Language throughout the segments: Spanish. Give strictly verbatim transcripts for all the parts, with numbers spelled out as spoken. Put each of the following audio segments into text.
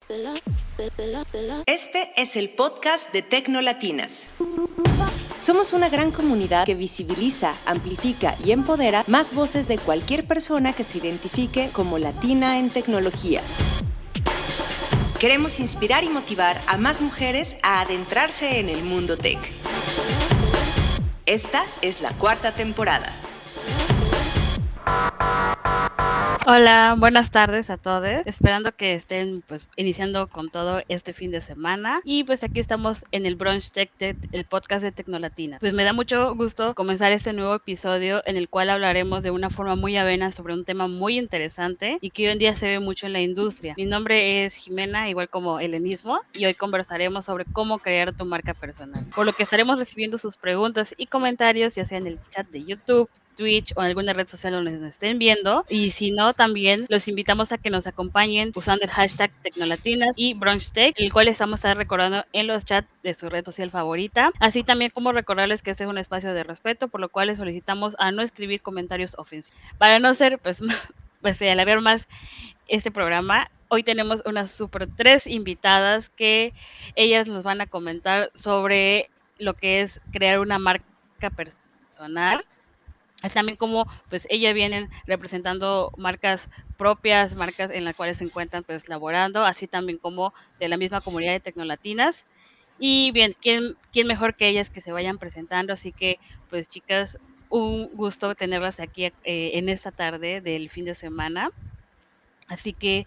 Este es el podcast de Tecnolatinas. Somos una gran comunidad que visibiliza, amplifica y empodera más voces de cualquier persona que se identifique como latina en tecnología. Queremos inspirar y motivar a más mujeres a adentrarse en el mundo tech. Esta es la cuarta temporada. Hola, buenas tardes a todos, esperando que estén pues iniciando con todo este fin de semana y pues aquí estamos en el Brunch Tech, el podcast de Tecnolatina. Pues me da mucho gusto comenzar este nuevo episodio en el cual hablaremos de una forma muy amena sobre un tema muy interesante y que hoy en día se ve mucho en la industria. Mi nombre es Jimena, igual como Helenismo, y hoy conversaremos sobre cómo crear tu marca personal, por lo que estaremos recibiendo sus preguntas y comentarios ya sea en el chat de YouTube, Twitch o en alguna red social donde nos estén viendo, y si no, también los invitamos a que nos acompañen usando el hashtag Tecnolatinas y BrunchTech, el cual estamos a estar recordando en los chats de su red social favorita, así también como recordarles que este es un espacio de respeto, por lo cual les solicitamos a no escribir comentarios ofensivos. Para no ser, pues, pues de alargar más este programa, hoy tenemos unas super tres invitadas que ellas nos van a comentar sobre lo que es crear una marca personal. Así también como pues ellas vienen representando marcas propias, marcas en las cuales se encuentran pues laborando, así también como de la misma comunidad de Tecnolatinas. Y bien, ¿quién, quién mejor que ellas que se vayan presentando? Así que pues chicas, un gusto tenerlas aquí eh, en esta tarde del fin de semana. Así que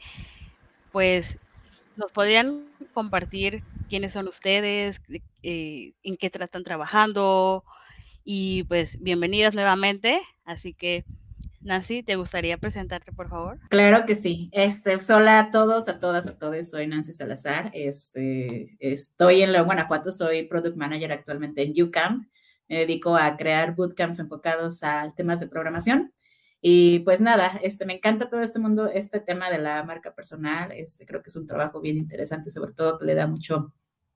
pues nos podrían compartir quiénes son ustedes, eh, en qué están trabajando y pues bienvenidas nuevamente. Así que Nancy, ¿te gustaría presentarte, por favor? Claro que sí. Este, hola a todos, a todas, a todos. Soy Nancy Salazar. Este, estoy en León, Guanajuato. Soy Product Manager actualmente en UCamp. Me dedico a crear bootcamps enfocados a temas de programación. Y pues nada, este, me encanta todo este mundo, este tema de la marca personal. Este, creo que es un trabajo bien interesante, sobre todo que le da mucho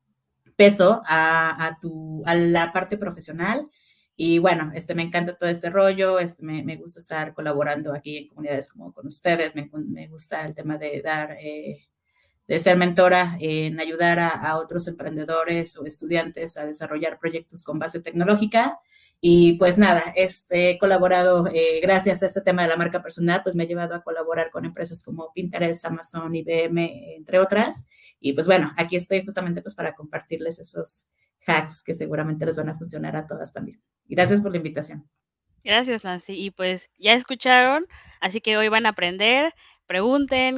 peso a, a, tu, a la parte profesional. Y bueno, este, me encanta todo este rollo, este, me, me gusta estar colaborando aquí en comunidades como con ustedes, me, me gusta el tema de dar, eh, de ser mentora en ayudar a, a otros emprendedores o estudiantes a desarrollar proyectos con base tecnológica. Y pues nada, este, he colaborado, eh, gracias a este tema de la marca personal, pues me he llevado a colaborar con empresas como Pinterest, Amazon, I B M, entre otras. Y pues bueno, aquí estoy justamente pues para compartirles esos hacks que seguramente les van a funcionar a todas también. Gracias por la invitación. Gracias, Nancy. Y pues ya escucharon, así que hoy van a aprender, pregunten,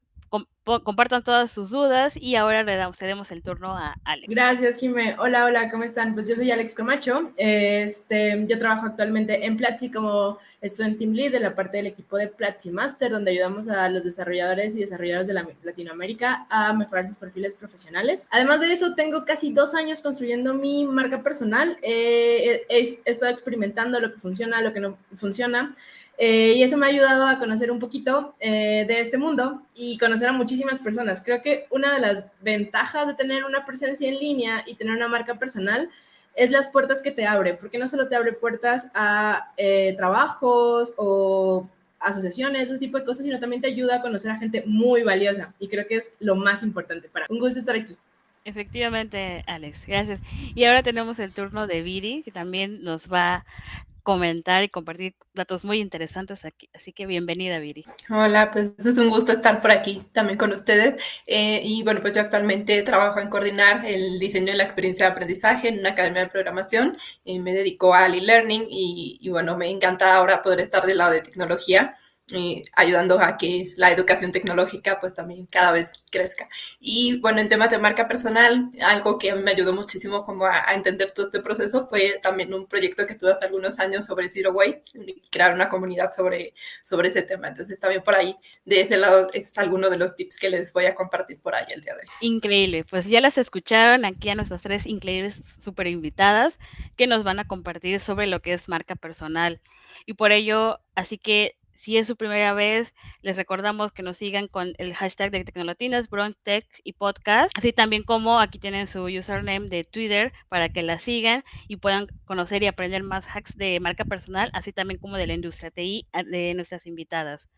compartan todas sus dudas y ahora le damos, cedemos el turno a Alex. Gracias, Jimé. Hola, hola, ¿cómo están? Pues yo soy Alex Camacho. Este, yo trabajo actualmente en Platzi como Student Team Lead de la parte del equipo de Platzi Master, donde ayudamos a los desarrolladores y desarrolladoras de la Latinoamérica a mejorar sus perfiles profesionales. Además de eso, tengo casi dos años construyendo mi marca personal. Eh, he, he estado experimentando lo que funciona, lo que no funciona. Eh, y eso me ha ayudado a conocer un poquito eh, de este mundo y conocer a muchísimas personas. Creo que una de las ventajas de tener una presencia en línea y tener una marca personal es las puertas que te abre, porque no solo te abre puertas a eh, trabajos o asociaciones, ese tipo de cosas, sino también te ayuda a conocer a gente muy valiosa y creo que es lo más importante para mí. Un gusto estar aquí. Efectivamente, Alex, gracias. Y ahora tenemos el turno de Viri, que también nos va a comentar y compartir datos muy interesantes aquí. Así que bienvenida, Viri. Hola, pues es un gusto estar por aquí también con ustedes. Eh, y bueno, pues yo actualmente trabajo en coordinar el diseño de la experiencia de aprendizaje en una academia de programación. Y me dedico al e-learning y, y bueno, me encanta ahora poder estar del lado de tecnología. Eh, ayudando a que la educación tecnológica pues también cada vez crezca. Y bueno, en temas de marca personal, algo que me ayudó muchísimo como a, a entender todo este proceso fue también un proyecto que tuve hace algunos años sobre Zero Waste y crear una comunidad sobre, sobre ese tema. Entonces también por ahí, de ese lado, es alguno de los tips que les voy a compartir por ahí el día de hoy. Increíble, pues ya las escucharon aquí a nuestras tres increíbles super invitadas que nos van a compartir sobre lo que es marca personal. Y por ello, así que si es su primera vez, les recordamos que nos sigan con el hashtag de Tecnolatinas, BrunchTech y Podcast, así también como aquí tienen su username de Twitter para que la sigan y puedan conocer y aprender más hacks de marca personal, así también como de la industria T I de nuestras invitadas.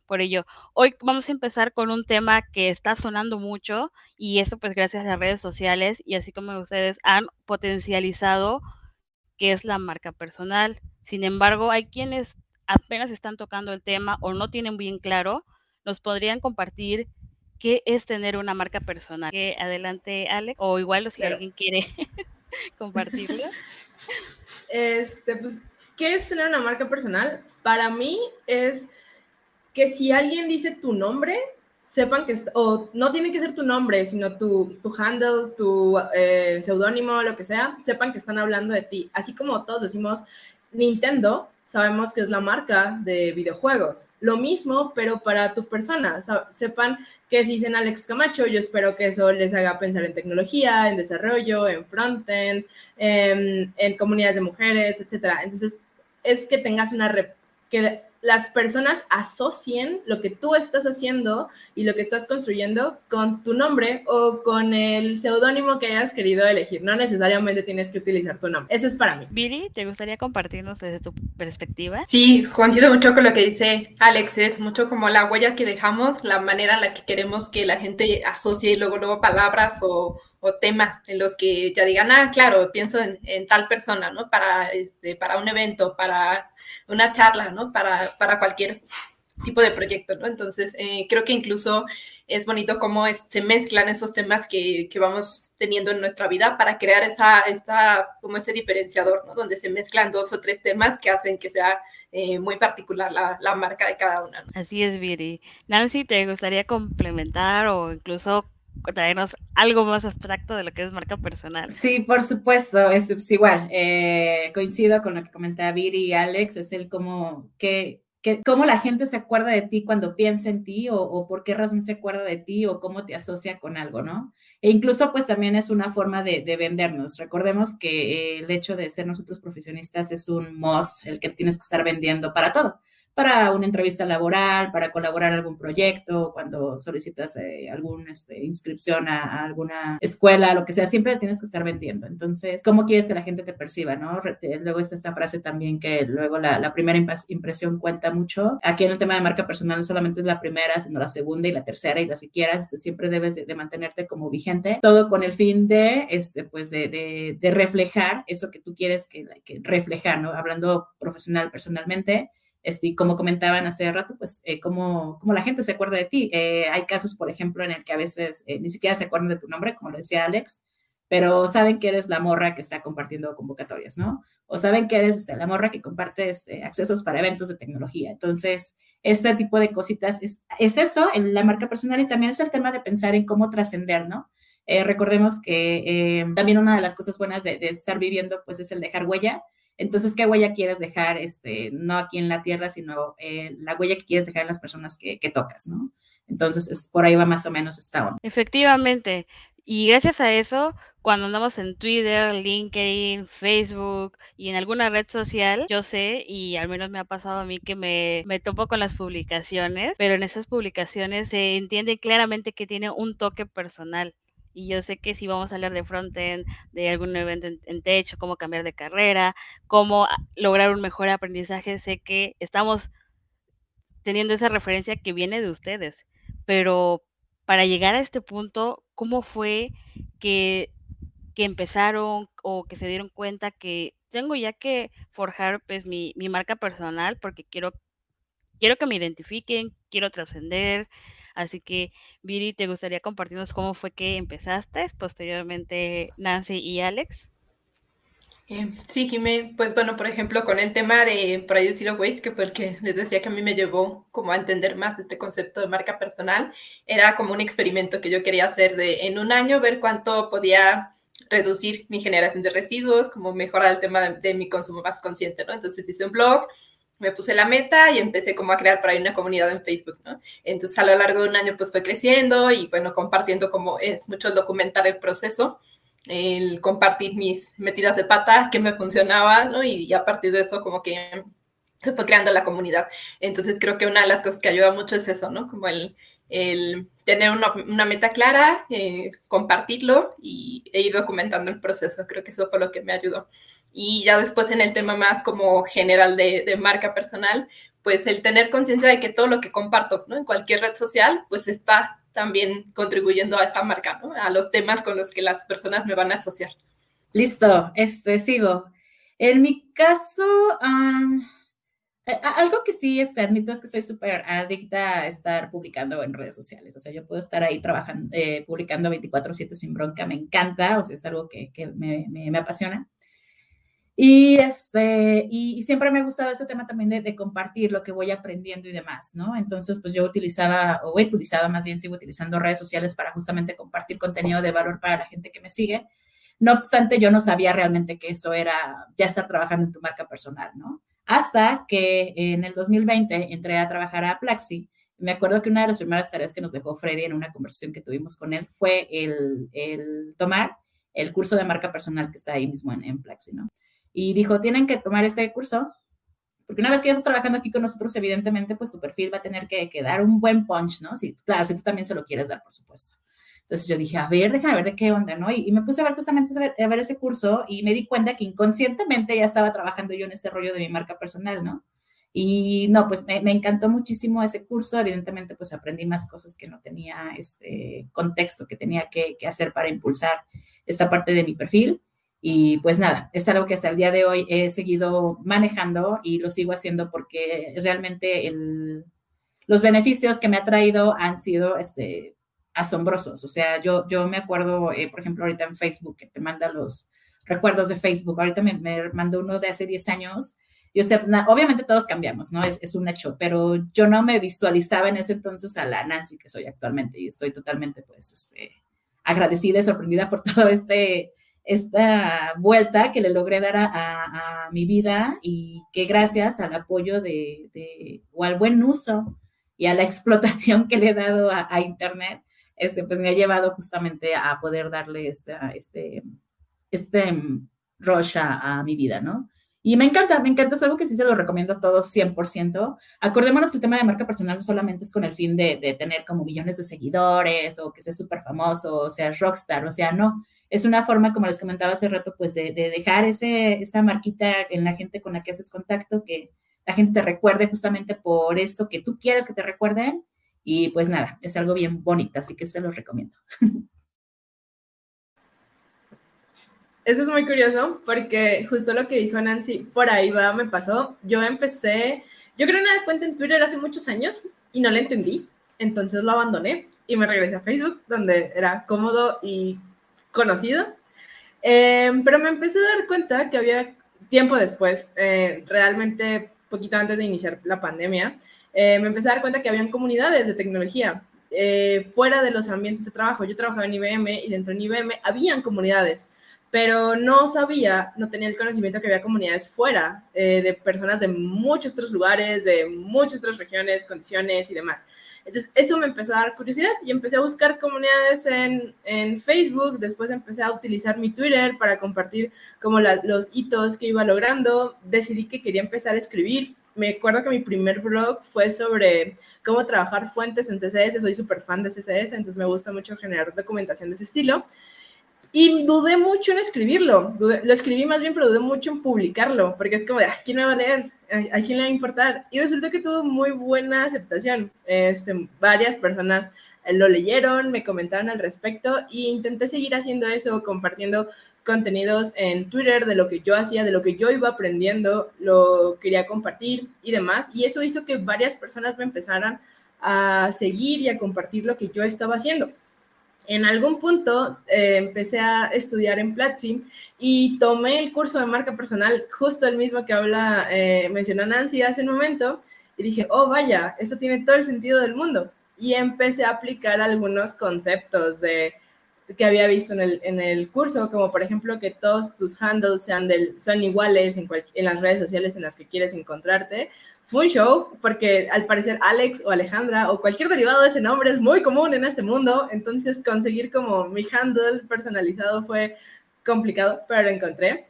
Por ello, hoy vamos a empezar con un tema que está sonando mucho y esto pues gracias a las redes sociales y así como ustedes han potencializado qué es la marca personal. Sin embargo, hay quienes apenas están tocando el tema o no tienen bien claro, nos podrían compartir qué es tener una marca personal. Que adelante, Alex, o igual si claro. alguien quiere compartirlo. Este, pues, ¿qué es tener una marca personal? Para mí es que si alguien dice tu nombre, sepan que, o no tiene que ser tu nombre, sino tu, tu handle, tu eh, seudónimo, lo que sea, sepan que están hablando de ti. Así como todos decimos Nintendo, sabemos que es la marca de videojuegos. Lo mismo, pero para tu persona. Sepan que si dicen Alex Camacho, yo espero que eso les haga pensar en tecnología, en desarrollo, en frontend, en, en comunidades de mujeres, etcétera. Entonces, es que tengas una... Rep- que las personas asocien lo que tú estás haciendo y lo que estás construyendo con tu nombre o con el seudónimo que hayas querido elegir. No necesariamente tienes que utilizar tu nombre. Eso es para mí. Viri, ¿te gustaría compartirnos desde tu perspectiva? Sí, coincido mucho con lo que dice Alex. Es mucho como la huella que dejamos, la manera en la que queremos que la gente asocie luego, luego palabras o, o temas en los que ya digan, ah, claro, pienso en, en tal persona, ¿no? Para, este, para un evento, para una charla, ¿no? Para, para cualquier tipo de proyecto, ¿no? Entonces, eh, creo que incluso es bonito cómo es, se mezclan esos temas que, que vamos teniendo en nuestra vida para crear esa, esa, como ese diferenciador, ¿no? Donde se mezclan dos o tres temas que hacen que sea eh, muy particular la, la marca de cada una, ¿no? Así es, Viri. Nancy, ¿te gustaría complementar o incluso traernos algo más abstracto de lo que es marca personal? Sí, por supuesto, es, es igual. Eh, coincido con lo que comentaba Viri y Alex, es el cómo, que, que, cómo la gente se acuerda de ti cuando piensa en ti o, o por qué razón se acuerda de ti o cómo te asocia con algo, ¿no? E incluso pues también es una forma de, de vendernos. Recordemos que eh, el hecho de ser nosotros profesionistas es un must, el que tienes que estar vendiendo para todo. Para una entrevista laboral, para colaborar en algún proyecto, cuando solicitas eh, alguna este, inscripción a, a alguna escuela, lo que sea, siempre tienes que estar vendiendo. Entonces, ¿cómo quieres que la gente te perciba, no? Luego está esta frase también que luego la, la primera impresión cuenta mucho. Aquí en el tema de marca personal no solamente es la primera, sino la segunda y la tercera y las que quieras. Este, siempre debes de, de mantenerte como vigente. Todo con el fin de, este, pues de, de, de reflejar eso que tú quieres que, que reflejar, ¿no? Hablando profesional, personalmente. Este, como comentaban hace rato, pues, eh, cómo, cómo la gente se acuerda de ti. Eh, hay casos, por ejemplo, en el que a veces eh, ni siquiera se acuerdan de tu nombre, como lo decía Alex, pero saben que eres la morra que está compartiendo convocatorias, ¿no? O saben que eres este, la morra que comparte este, accesos para eventos de tecnología. Entonces, este tipo de cositas es, es eso, en la marca personal, y también es el tema de pensar en cómo trascender, ¿no? Eh, recordemos que eh, también una de las cosas buenas de, de estar viviendo, pues, es el dejar huella. Entonces, ¿qué huella quieres dejar, este, no aquí en la tierra, sino eh, la huella que quieres dejar en las personas que, que tocas, ¿no? Entonces, es, por ahí va más o menos esta onda. Efectivamente. Y gracias a eso, cuando andamos en Twitter, LinkedIn, Facebook y en alguna red social, yo sé, y al menos me ha pasado a mí que me, me topo con las publicaciones, pero en esas publicaciones se entiende claramente que tiene un toque personal. Y yo sé que si vamos a hablar de frontend, de algún evento en, en techo, cómo cambiar de carrera, cómo lograr un mejor aprendizaje, sé que estamos teniendo esa referencia que viene de ustedes. Pero para llegar a este punto, ¿cómo fue que, que empezaron o que se dieron cuenta que tengo ya que forjar pues mi, mi marca personal porque quiero, quiero que me identifiquen, quiero trascender? Así que, Viri, ¿te gustaría compartirnos cómo fue que empezaste? Posteriormente, Nancy y Alex. Eh, sí, Jimé, pues bueno, por ejemplo, con el tema de por ahí de Zero Waste, que fue el que les decía que a mí me llevó como a entender más este concepto de marca personal, era como un experimento que yo quería hacer de en un año ver cuánto podía reducir mi generación de residuos, como mejorar el tema de, de mi consumo más consciente, ¿no? Entonces hice un blog, me puse la meta y empecé como a crear por ahí una comunidad en Facebook, ¿no? Entonces a lo largo de un año pues fue creciendo y bueno, compartiendo como es mucho el documentar el proceso, el compartir mis metidas de pata, que me funcionaba, ¿no? Y, y a partir de eso como que se fue creando la comunidad. Entonces creo que una de las cosas que ayuda mucho es eso, ¿no? Como el, el tener una, una meta clara, eh, compartirlo y, e ir documentando el proceso. Creo que eso fue lo que me ayudó. Y ya después en el tema más como general de, de marca personal, pues el tener conciencia de que todo lo que comparto, ¿no? En cualquier red social, pues está también contribuyendo a esa marca, ¿no? A los temas con los que las personas me van a asociar. Listo, este, sigo. En mi caso, um, algo que sí este, admito es que soy súper adicta a estar publicando en redes sociales. O sea, yo puedo estar ahí trabajando, eh, publicando veinticuatro siete sin bronca, me encanta, o sea, es algo que, que me, me, me apasiona. Y, este, y, y siempre me ha gustado ese tema también de, de compartir lo que voy aprendiendo y demás, ¿no? Entonces, pues yo utilizaba, o he utilizado más bien, sigo utilizando redes sociales para justamente compartir contenido de valor para la gente que me sigue. No obstante, yo no sabía realmente que eso era ya estar trabajando en tu marca personal, ¿no? Hasta que en el dos mil veinte entré a trabajar a Plaxi. Me acuerdo que una de las primeras tareas que nos dejó Freddy en una conversación que tuvimos con él fue el, el tomar el curso de marca personal que está ahí mismo en, en Plaxi, ¿no? Y dijo, tienen que tomar este curso, porque una vez que ya estás trabajando aquí con nosotros, evidentemente, pues tu perfil va a tener que, que dar un buen punch, ¿no? Sí, claro, si tú también se lo quieres dar, por supuesto. Entonces yo dije, a ver, déjame ver de qué onda, ¿no? Y, y me puse a ver justamente a ver, a ver ese curso y me di cuenta que inconscientemente ya estaba trabajando yo en ese rollo de mi marca personal, ¿no? Y no, pues me, me encantó muchísimo ese curso. Evidentemente, pues aprendí más cosas que no tenía este contexto, que tenía que, que hacer para impulsar esta parte de mi perfil. Y pues nada, es algo que hasta el día de hoy he seguido manejando y lo sigo haciendo porque realmente el, los beneficios que me ha traído han sido este, asombrosos. O sea, yo, yo me acuerdo, eh, por ejemplo, ahorita en Facebook, que te manda los recuerdos de Facebook. Ahorita me, me mandó uno de hace diez años. Y, o sea, na, obviamente todos cambiamos, ¿no? Es, es un hecho, pero yo no me visualizaba en ese entonces a la Nancy que soy actualmente y estoy totalmente, pues, este, agradecida y sorprendida por todo este... esta vuelta que le logré dar a, a, a mi vida y que gracias al apoyo de, de, o al buen uso y a la explotación que le he dado a, a Internet, este, pues me ha llevado justamente a poder darle este, este, este rush a, a mi vida, ¿no? Y me encanta, me encanta, es algo que sí se lo recomiendo a todos cien por ciento. Acordémonos que el tema de marca personal no solamente es con el fin de, de tener como millones de seguidores o que seas súper famoso o seas rockstar, o sea, no. Es una forma, como les comentaba hace rato, pues de, de dejar ese, esa marquita en la gente con la que haces contacto, que la gente te recuerde justamente por eso que tú quieres que te recuerden. Y pues nada, es algo bien bonito, así que se los recomiendo. Eso es muy curioso porque justo lo que dijo Nancy, por ahí va, me pasó. Yo empecé, yo creé una cuenta en Twitter hace muchos años y no la entendí, entonces lo abandoné y me regresé a Facebook, donde era cómodo y conocido. Eh, pero me empecé a dar cuenta que había tiempo después, eh, realmente poquito antes de iniciar la pandemia, eh, me empecé a dar cuenta que habían comunidades de tecnología eh, fuera de los ambientes de trabajo. Yo trabajaba en I B M y dentro de I B M habían comunidades, pero no sabía, no tenía el conocimiento que había comunidades fuera, eh, de personas de muchos otros lugares, de muchas otras regiones, condiciones y demás. Entonces, eso me empezó a dar curiosidad y empecé a buscar comunidades en, en Facebook. Después empecé a utilizar mi Twitter para compartir como la, los hitos que iba logrando. Decidí que quería empezar a escribir. Me acuerdo que mi primer blog fue sobre cómo trabajar fuentes en C S S. Soy súper fan de C S S, entonces me gusta mucho generar documentación de ese estilo. Y dudé mucho en escribirlo, dudé, lo escribí más bien, pero dudé mucho en publicarlo, porque es como de, ¿a quién me va a leer? ¿A quién le va a importar? Y resultó que tuvo muy buena aceptación. Este, varias personas lo leyeron, me comentaron al respecto, e intenté seguir haciendo eso, compartiendo contenidos en Twitter de lo que yo hacía, de lo que yo iba aprendiendo, lo quería compartir y demás, y eso hizo que varias personas me empezaran a seguir y a compartir lo que yo estaba haciendo. En algún punto eh, empecé a estudiar en Platzi y tomé el curso de marca personal, justo el mismo que habla, eh, mencionó Nancy hace un momento, y dije, oh, vaya, eso tiene todo el sentido del mundo. Y empecé a aplicar algunos conceptos de, que había visto en el, en el curso, como por ejemplo que todos tus handles sean, del, sean iguales en, cual, en las redes sociales en las que quieres encontrarte. Fue un show, porque al parecer Alex o Alejandra o cualquier derivado de ese nombre es muy común en este mundo, entonces conseguir como mi handle personalizado fue complicado, pero lo encontré.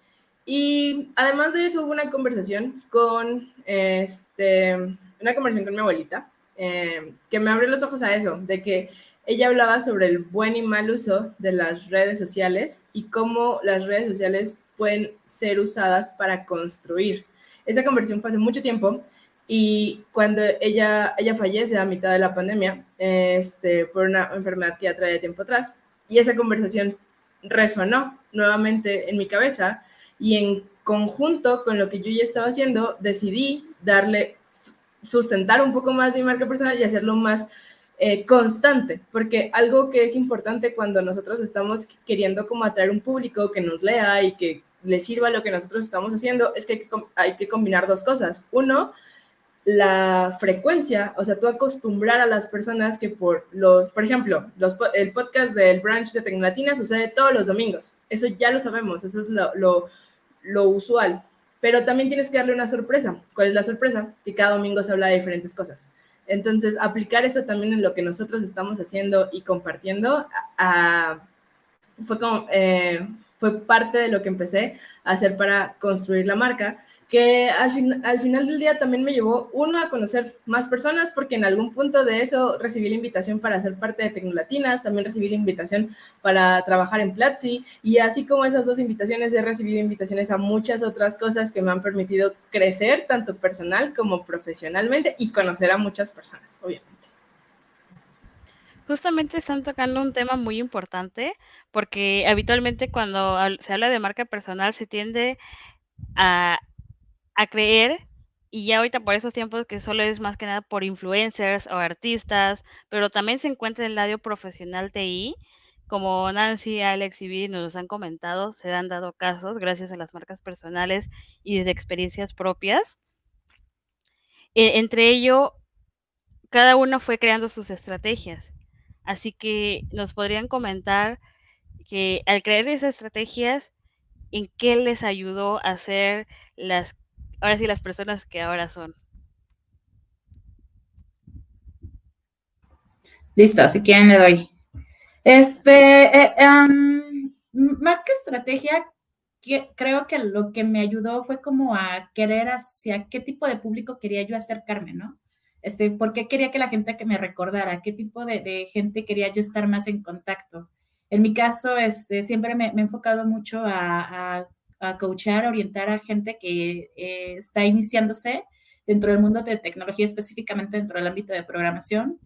Y además de eso hubo una conversación con, este, una conversación con mi abuelita, eh, que me abrió los ojos a eso, de que ella hablaba sobre el buen y mal uso de las redes sociales y cómo las redes sociales pueden ser usadas para construir. Esa conversación fue hace mucho tiempo. Y cuando ella, ella fallece a mitad de la pandemia, este, por una enfermedad que ya traía tiempo atrás, y esa conversación resonó nuevamente en mi cabeza, y en conjunto con lo que yo ya estaba haciendo, decidí darle, sustentar un poco más mi marca personal y hacerlo más eh, constante, porque algo que es importante cuando nosotros estamos queriendo como atraer un público que nos lea y que le sirva lo que nosotros estamos haciendo, es que hay que, hay que combinar dos cosas. Uno, la frecuencia, o sea, tú acostumbrar a las personas que por los, por ejemplo, los, el podcast del Brunch de Tecnolatina sucede todos los domingos, eso ya lo sabemos, eso es lo, lo, lo usual, pero también tienes que darle una sorpresa. ¿Cuál es la sorpresa? Que cada domingo se habla de diferentes cosas. Entonces, aplicar eso también en lo que nosotros estamos haciendo y compartiendo, a, fue, como, eh, fue parte de lo que empecé a hacer para construir la marca, que al, fin, al final del día también me llevó, uno, a conocer más personas, porque en algún punto de eso recibí la invitación para ser parte de Tecnolatinas, también recibí la invitación para trabajar en Platzi, y así como esas dos invitaciones, he recibido invitaciones a muchas otras cosas que me han permitido crecer, tanto personal como profesionalmente, y conocer a muchas personas, obviamente. Justamente están tocando un tema muy importante, porque habitualmente cuando se habla de marca personal se tiende a a creer, y ya ahorita por esos tiempos que solo es más que nada por influencers o artistas, pero también se encuentra en el lado profesional T I, como Nancy, Alex y Viri nos han comentado, se han dado casos gracias a las marcas personales y desde experiencias propias. Eh, entre ello, cada uno fue creando sus estrategias, así que nos podrían comentar que al crear esas estrategias, ¿en qué les ayudó a ser las ahora sí, las personas que ahora son? Listo, si quieren le doy. Este, eh, um, más que estrategia, que, creo que lo que me ayudó fue como a querer hacia qué tipo de público quería yo acercarme, ¿no? Este, ¿por qué quería que la gente que me recordara? ¿Qué tipo de, de gente quería yo estar más en contacto? En mi caso, este, siempre me, me he enfocado mucho a, a, a coachar, a orientar a gente que eh, está iniciándose dentro del mundo de tecnología, específicamente dentro del ámbito de programación.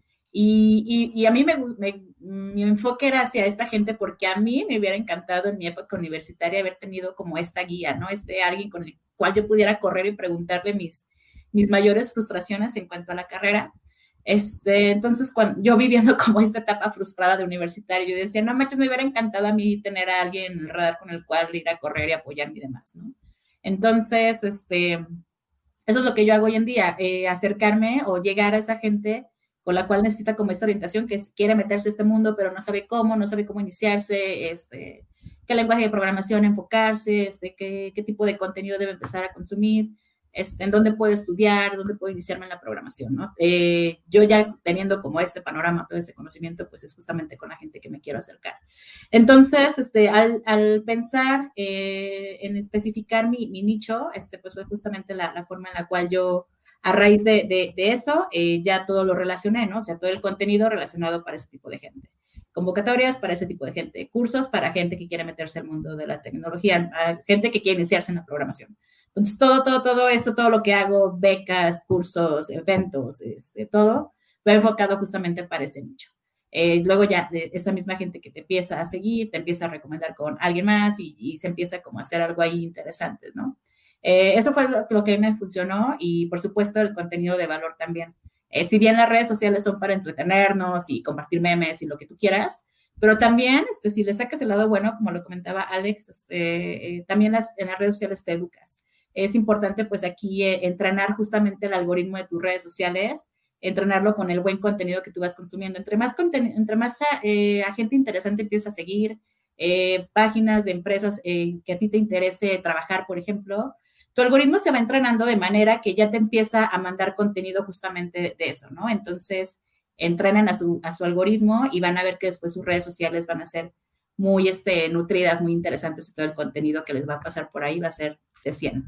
Y, y, y a mí me, me, mi enfoque era hacia esta gente porque a mí me hubiera encantado en mi época universitaria haber tenido como esta guía, ¿no? Este alguien con el cual yo pudiera correr y preguntarle mis, mis mayores frustraciones en cuanto a la carrera. Este, entonces, cuando yo viviendo como esta etapa frustrada de universitario, yo decía, no manches, me hubiera encantado a mí tener a alguien en el radar con el cual ir a correr y apoyarme y demás, ¿no? Entonces, este, eso es lo que yo hago hoy en día, eh, acercarme o llegar a esa gente con la cual necesita como esta orientación, que quiere meterse a este mundo, pero no sabe cómo, no sabe cómo iniciarse, este, qué lenguaje de programación enfocarse, este, qué, qué tipo de contenido debe empezar a consumir, este, en dónde puedo estudiar, dónde puedo iniciarme en la programación, ¿no? Eh, yo ya teniendo como este panorama, todo este conocimiento, pues es justamente con la gente que me quiero acercar. Entonces, este, al, al pensar eh, en especificar mi, mi nicho, este, pues fue justamente la, la forma en la cual yo, a raíz de, de, de eso, eh, ya todo lo relacioné, ¿no? O sea, todo el contenido relacionado para ese tipo de gente. Convocatorias para ese tipo de gente, cursos para gente que quiere meterse al mundo de la tecnología, gente que quiere iniciarse en la programación. Entonces, todo, todo, todo eso, todo lo que hago, becas, cursos, eventos, este, todo, va enfocado justamente para ese nicho. Eh, luego ya de esa misma gente que te empieza a seguir, te empieza a recomendar con alguien más y, y se empieza como a hacer algo ahí interesante, ¿no? Eh, eso fue lo, lo que me funcionó y, por supuesto, el contenido de valor también. Eh, si bien las redes sociales son para entretenernos y compartir memes y lo que tú quieras, pero también, este, si le sacas el lado bueno, como lo comentaba Alex, este, eh, también las, en las redes sociales te educas. Es importante, pues, aquí eh, entrenar justamente el algoritmo de tus redes sociales, entrenarlo con el buen contenido que tú vas consumiendo. Entre más, entre más eh, a gente interesante empieza a seguir, eh, páginas de empresas eh, que a ti te interese trabajar, por ejemplo, tu algoritmo se va entrenando de manera que ya te empieza a mandar contenido justamente de eso, ¿no? Entonces, entrenan a su, a su algoritmo y van a ver que después sus redes sociales van a ser muy este, nutridas, muy interesantes y todo el contenido que les va a pasar por ahí va a ser de cien.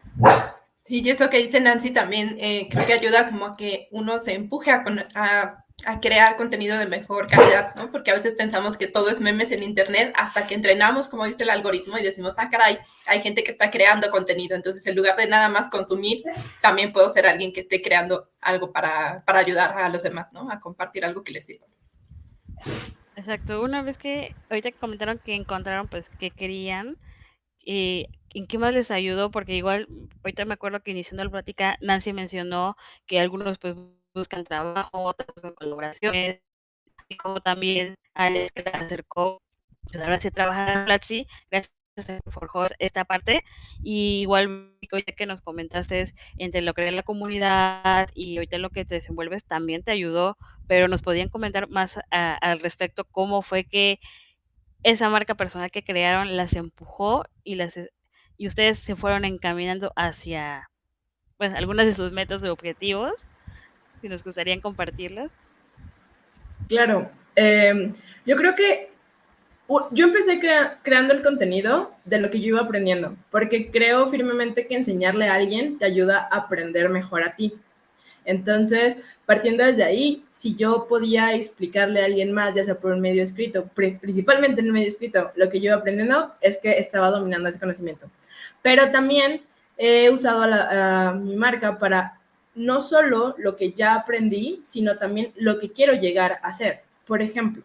Sí, y eso que dice Nancy también eh, creo que ayuda como a que uno se empuje a, a a crear contenido de mejor calidad, ¿no? Porque a veces pensamos que todo es memes en internet hasta que entrenamos, como dice el algoritmo, y decimos, ah, caray, hay gente que está creando contenido. Entonces, en lugar de nada más consumir, también puedo ser alguien que esté creando algo para, para ayudar a los demás, ¿no? A compartir algo que les sirva. Exacto. Una vez que ahorita comentaron que encontraron, pues, que querían, eh, ¿en qué más les ayudó? Porque igual, ahorita me acuerdo que iniciando la plática, Nancy mencionó que algunos pues buscan trabajo, otros buscan colaboraciones, y como también Alex que se acercó, pues ahora sí trabaja en Platzi, gracias a que forjó esta parte, y igual ahorita que nos comentaste entre lo que era la comunidad y ahorita lo que te desenvuelves también te ayudó, pero nos podían comentar más a, al respecto cómo fue que esa marca personal que crearon las empujó y las y ustedes se fueron encaminando hacia pues algunas de sus metas y objetivos, si nos gustaría compartirlas. Claro, eh, yo creo que yo empecé crea creando el contenido de lo que yo iba aprendiendo, porque creo firmemente que enseñarle a alguien te ayuda a aprender mejor a ti. Entonces, partiendo desde ahí, si yo podía explicarle a alguien más, ya sea por un medio escrito, principalmente en un medio escrito, lo que yo iba aprendiendo es que estaba dominando ese conocimiento. Pero también he usado a, la, a mi marca para no solo lo que ya aprendí, sino también lo que quiero llegar a hacer. Por ejemplo,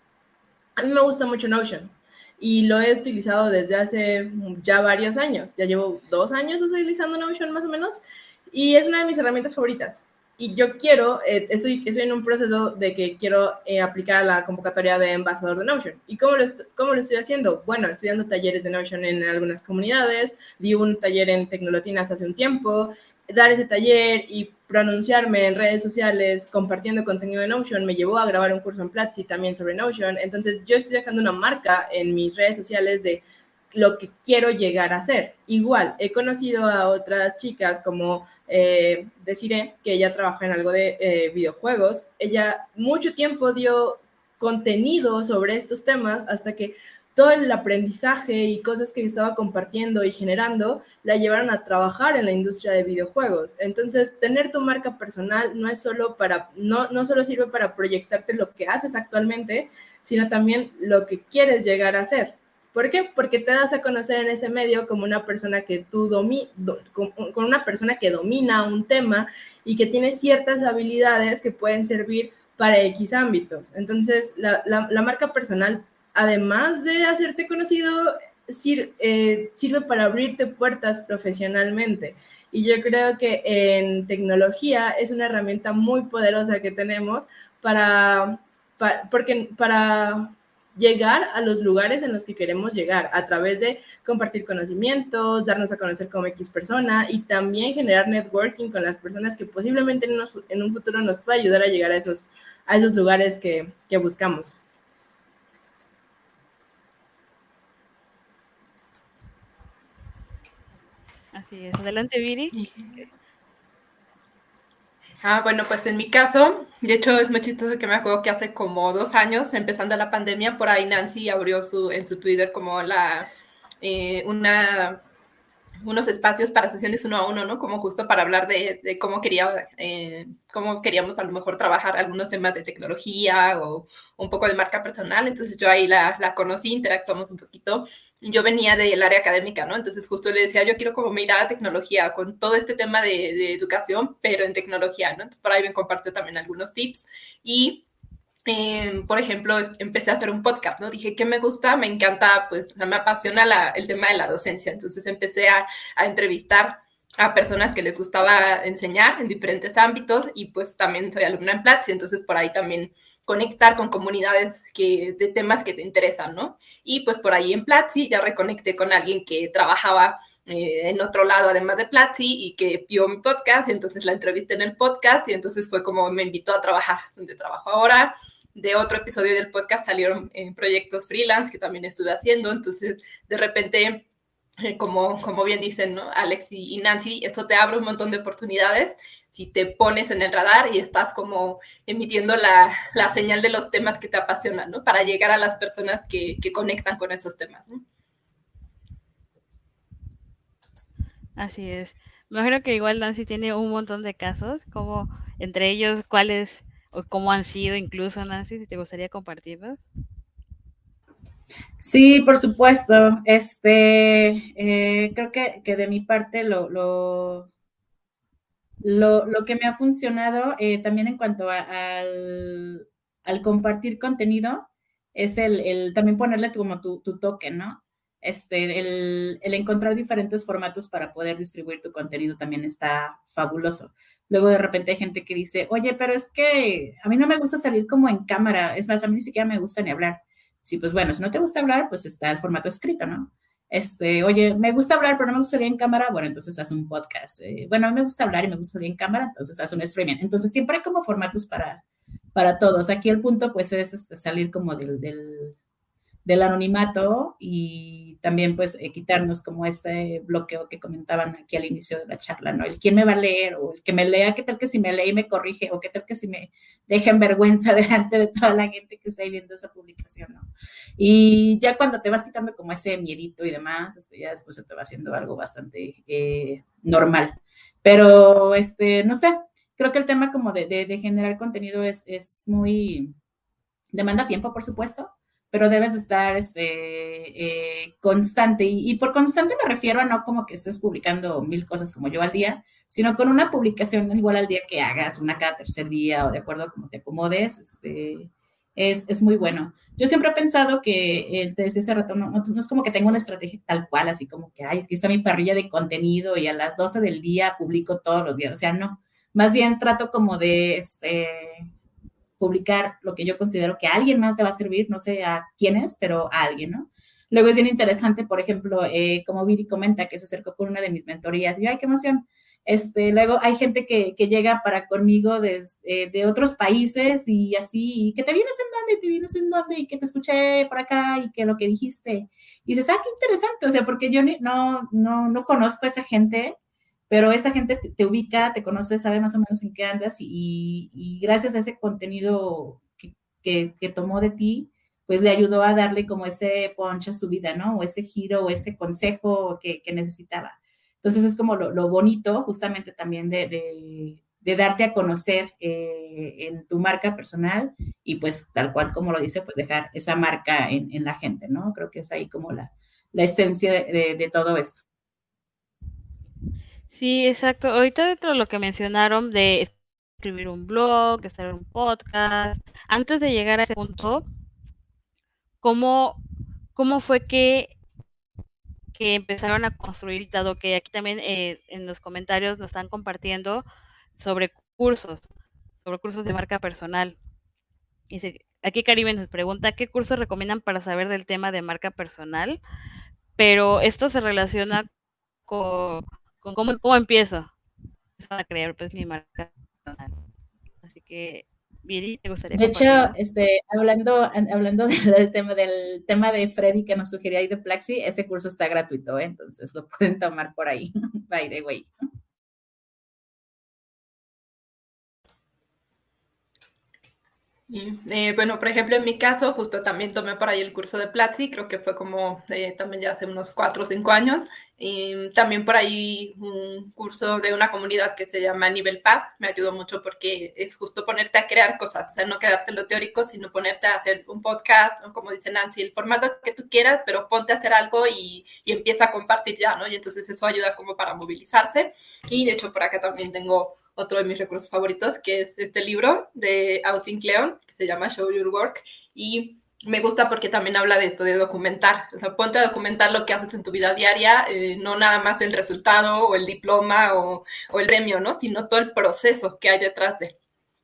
a mí me gusta mucho Notion y lo he utilizado desde hace ya varios años. Ya llevo dos años utilizando Notion más o menos y es una de mis herramientas favoritas. Y yo quiero, eh, estoy, estoy en un proceso de que quiero eh, aplicar la convocatoria de embajador de Notion. ¿Y cómo lo, cómo lo estoy haciendo? Bueno, estudiando talleres de Notion en algunas comunidades, di un taller en Tecnolatinas hace un tiempo, dar ese taller y pronunciarme en redes sociales compartiendo contenido de Notion me llevó a grabar un curso en Platzi también sobre Notion. Entonces yo estoy dejando una marca en mis redes sociales de lo que quiero llegar a hacer. Igual, he conocido a otras chicas como eh, Desiree, que ella trabaja en algo de eh, videojuegos. Ella mucho tiempo dio contenido sobre estos temas hasta que todo el aprendizaje y cosas que estaba compartiendo y generando la llevaron a trabajar en la industria de videojuegos. Entonces, tener tu marca personal no es solo para, no, no solo sirve para proyectarte lo que haces actualmente, sino también lo que quieres llegar a hacer. ¿Por qué? Porque te das a conocer en ese medio como una persona que tú domi do, con, con una persona que domina un tema y que tiene ciertas habilidades que pueden servir para X ámbitos. Entonces, la, la, la marca personal, además de hacerte conocido, sir, eh, sirve para abrirte puertas profesionalmente. Y yo creo que en tecnología es una herramienta muy poderosa que tenemos para, para porque para llegar a los lugares en los que queremos llegar a través de compartir conocimientos, darnos a conocer como X persona y también generar networking con las personas que posiblemente en, unos, en un futuro nos pueda ayudar a llegar a esos, a esos lugares que, que buscamos. Así es. Adelante, Viri. Ah, bueno, pues en mi caso, de hecho es muy chistoso que me acuerdo que hace como dos años, empezando la pandemia, por ahí Nancy abrió su, en su Twitter como la, eh, una, unos espacios para sesiones uno a uno, ¿no? Como justo para hablar de, de cómo, quería, eh, cómo queríamos a lo mejor trabajar algunos temas de tecnología o un poco de marca personal. Entonces yo ahí la, la conocí, interactuamos un poquito. Y yo venía del área académica, ¿no? Entonces justo le decía, yo quiero como mirar a tecnología con todo este tema de, de educación, pero en tecnología, ¿no? Entonces por ahí me compartió también algunos tips. Y Eh, por ejemplo, empecé a hacer un podcast, ¿no? Dije, ¿qué me gusta? Me encanta, pues, me apasiona la, el tema de la docencia. Entonces empecé a, a entrevistar a personas que les gustaba enseñar en diferentes ámbitos y pues también soy alumna en Platzi, entonces por ahí también conectar con comunidades que, de temas que te interesan, ¿no? Y pues por ahí en Platzi ya reconecté con alguien que trabajaba eh, en otro lado además de Platzi y que vio mi podcast y entonces la entrevisté en el podcast y entonces fue como me invitó a trabajar donde trabajo ahora. De otro episodio del podcast salieron eh, proyectos freelance que también estuve haciendo, entonces de repente, eh, como, como bien dicen, ¿no? Alex y, y Nancy, eso te abre un montón de oportunidades si te pones en el radar y estás como emitiendo la, la señal de los temas que te apasionan, ¿no? Para llegar a las personas que, que conectan con esos temas, ¿no? Así es. Me imagino que igual Nancy tiene un montón de casos, como entre ellos, ¿cuáles o cómo han sido incluso, Nancy, si te gustaría compartirlos. Sí, por supuesto. Este, eh, creo que, que de mi parte lo, lo, lo, lo que me ha funcionado eh, también en cuanto a, al, al compartir contenido es el, el también ponerle como tu, tu toque, ¿no? Este, el, el encontrar diferentes formatos para poder distribuir tu contenido también está fabuloso. Luego de repente hay gente que dice, oye, pero es que a mí no me gusta salir como en cámara, es más, a mí ni siquiera me gusta ni hablar. Sí, pues bueno, si no te gusta hablar, pues está el formato escrito, ¿no? Este, oye, me gusta hablar, pero no me gusta salir en cámara, bueno, entonces haz un podcast. Eh, bueno, a mí me gusta hablar y me gusta salir en cámara, entonces haz un streaming. Entonces siempre hay como formatos para, para todos. Aquí el punto, pues, es este, salir como del, del, del anonimato y también pues eh, quitarnos como este bloqueo que comentaban aquí al inicio de la charla, ¿no? El quién me va a leer o el que me lea, qué tal que si me lee y me corrige o qué tal que si me deja en vergüenza delante de toda la gente que está ahí viendo esa publicación, ¿no? Y ya cuando te vas quitando como ese miedito y demás, este, ya después se te va haciendo algo bastante eh, normal. Pero, este, no sé, creo que el tema como de, de, de generar contenido es, es muy, demanda tiempo, por supuesto, pero debes de estar este, eh, constante. Y, y, por constante me refiero a no como que estés publicando mil cosas como yo al día, sino con una publicación igual al día que hagas, una cada tercer día o de acuerdo a cómo te acomodes, este, es, es muy bueno. Yo siempre he pensado que, eh, te decía hace rato, no, no, no es como que tengo una estrategia tal cual, así como que, ay, aquí está mi parrilla de contenido y a las doce del día publico todos los días. O sea, no. Más bien trato como de, este, publicar lo que yo considero que a alguien más le va a servir, no sé a quién es, pero a alguien, ¿no? Luego es bien interesante, por ejemplo, eh, como Viri comenta, que se acercó con una de mis mentorías, y yo, ay, qué emoción. Este, luego hay gente que, que llega para conmigo desde, eh, de otros países y así, y que te vienes en dónde, te vienes en dónde, y que te escuché por acá, y que lo que dijiste. Y dices, ah, qué interesante, o sea, porque yo ni, no, no, no conozco a esa gente, pero esa gente te, te ubica, te conoce, sabe más o menos en qué andas y, y gracias a ese contenido que, que, que, tomó de ti, pues le ayudó a darle como ese punch a su vida, ¿no? O ese giro o ese consejo que, que necesitaba. Entonces es como lo, lo bonito justamente también de, de, de darte a conocer eh, en tu marca personal y pues tal cual como lo dice, pues dejar esa marca en, en la gente, ¿no? Creo que es ahí como la, la esencia de, de, de todo esto. Sí, exacto. Ahorita dentro de lo que mencionaron de escribir un blog, estar en un podcast, antes de llegar a ese punto, ¿cómo, cómo fue que, que empezaron a construir, dado que aquí también eh, en los comentarios nos están compartiendo sobre cursos, sobre cursos de marca personal? Dice, aquí Caribe nos pregunta, ¿qué cursos recomiendan para saber del tema de marca personal? Pero esto se relaciona con, con cómo, cómo empiezo a crear pues mi marca personal. Así que, Viri, ¿te gustaría De hecho, compartirlo? este, hablando, hablando del, del tema, del tema de Freddy que nos sugirió ahí de Plaxi, ese curso está gratuito, ¿eh? Entonces lo pueden tomar por ahí. By the way. Y, eh, bueno, por ejemplo, en mi caso, justo también tomé por ahí el curso de Platzi, creo que fue como eh, también ya hace unos cuatro o cinco años. Y también por ahí un curso de una comunidad que se llama Nivelpad, me ayudó mucho porque es justo ponerte a crear cosas, o sea, no quedarte en lo teórico, sino ponerte a hacer un podcast, o como dice Nancy, el formato que tú quieras, pero ponte a hacer algo y, y empieza a compartir ya, ¿no? Y entonces eso ayuda como para movilizarse. Y de hecho por acá también tengo otro de mis recursos favoritos, que es este libro de Austin Kleon, que se llama Show Your Work, y me gusta porque también habla de esto, de documentar, o sea, ponte a documentar lo que haces en tu vida diaria, eh, no nada más el resultado o el diploma o, o el premio, ¿no? Sino todo el proceso que hay detrás de.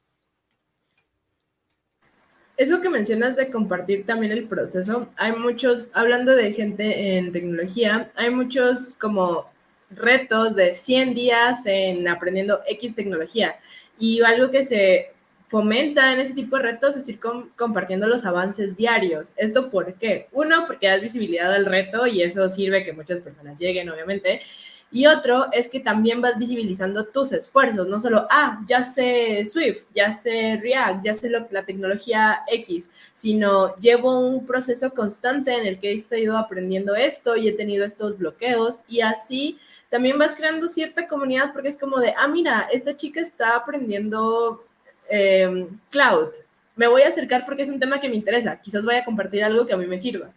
Eso que mencionas de compartir también el proceso, hay muchos, hablando de gente en tecnología, hay muchos como retos de cien días en aprendiendo X tecnología y algo que se fomenta en ese tipo de retos es ir com- compartiendo los avances diarios. ¿Esto por qué? Uno, porque das visibilidad al reto y eso sirve que muchas personas lleguen, obviamente. Y otro es que también vas visibilizando tus esfuerzos, no solo, ah, ya sé Swift, ya sé React, ya sé lo, la tecnología X, sino llevo un proceso constante en el que he estado aprendiendo esto y he tenido estos bloqueos y así también vas creando cierta comunidad porque es como de, ah, mira, esta chica está aprendiendo eh, cloud. Me voy a acercar porque es un tema que me interesa. Quizás vaya a compartir algo que a mí me sirva.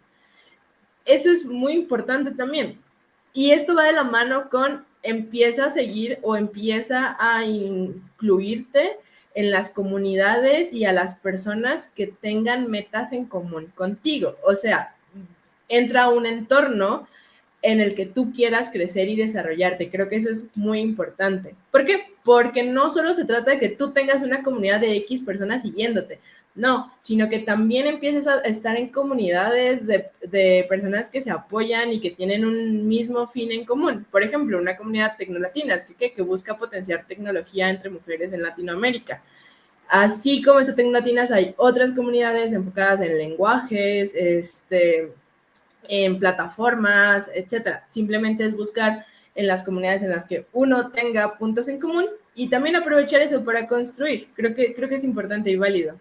Eso es muy importante también. Y esto va de la mano con empieza a seguir o empieza a incluirte en las comunidades y a las personas que tengan metas en común contigo. O sea, entra a un entorno en el que tú quieras crecer y desarrollarte. Creo que eso es muy importante. ¿Por qué? Porque no solo se trata de que tú tengas una comunidad de X personas siguiéndote, no, sino que también empieces a estar en comunidades de, de personas que se apoyan y que tienen un mismo fin en común. Por ejemplo, una comunidad tecnolatinas que, que, que busca potenciar tecnología entre mujeres en Latinoamérica. Así como estas tecnolatinas, hay otras comunidades enfocadas en lenguajes, este, en plataformas, etcétera. Simplemente es buscar en las comunidades en las que uno tenga puntos en común y también aprovechar eso para construir. Creo que, creo que es importante y válido.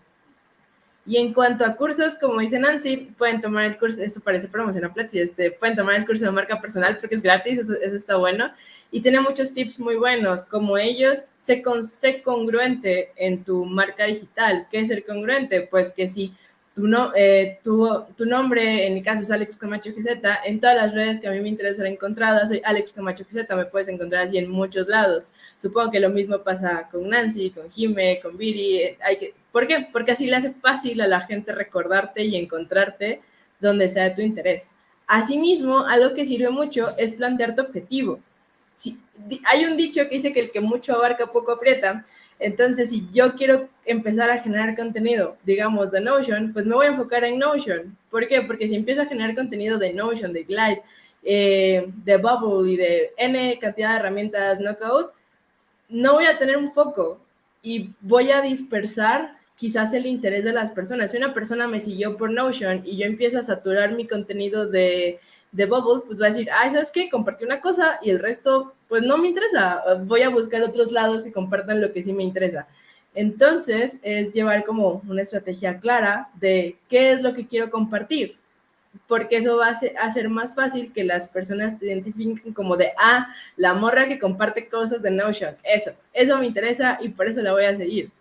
Y en cuanto a cursos, como dice Nancy, pueden tomar el curso, esto parece promoción a Platzi, este, pueden tomar el curso de marca personal porque es gratis, eso, eso está bueno. Y tiene muchos tips muy buenos, como ellos, sé, con, sé congruente en tu marca digital. ¿Qué es ser congruente? Pues que si tu, no, eh, tu, tu nombre, en mi caso es Alex Camacho G Z, en todas las redes que a mí me interesa ser encontrada, soy Alex Camacho G Z, me puedes encontrar así en muchos lados. Supongo que lo mismo pasa con Nancy, con Jime, con Viri. Hay que, ¿por qué? Porque así le hace fácil a la gente recordarte y encontrarte donde sea de tu interés. Asimismo, algo que sirve mucho es plantear tu objetivo. Si, hay un dicho que dice que el que mucho abarca poco aprieta. Entonces, si yo quiero empezar a generar contenido, digamos, de Notion, pues me voy a enfocar en Notion. ¿Por qué? Porque si empiezo a generar contenido de Notion, de Glide, eh, de Bubble y de N cantidad de herramientas Knockout, no voy a tener un foco y voy a dispersar quizás el interés de las personas. Si una persona me siguió por Notion y yo empiezo a saturar mi contenido de, de Bubble, pues va a decir, ah, ¿sabes qué? Compartí una cosa y el resto, pues no me interesa. Voy a buscar otros lados que compartan lo que sí me interesa. Entonces, es llevar como una estrategia clara de qué es lo que quiero compartir, porque eso va a hacer más fácil que las personas te identifiquen como de, ah, la morra que comparte cosas de Notion. Eso, eso me interesa y por eso la voy a seguir.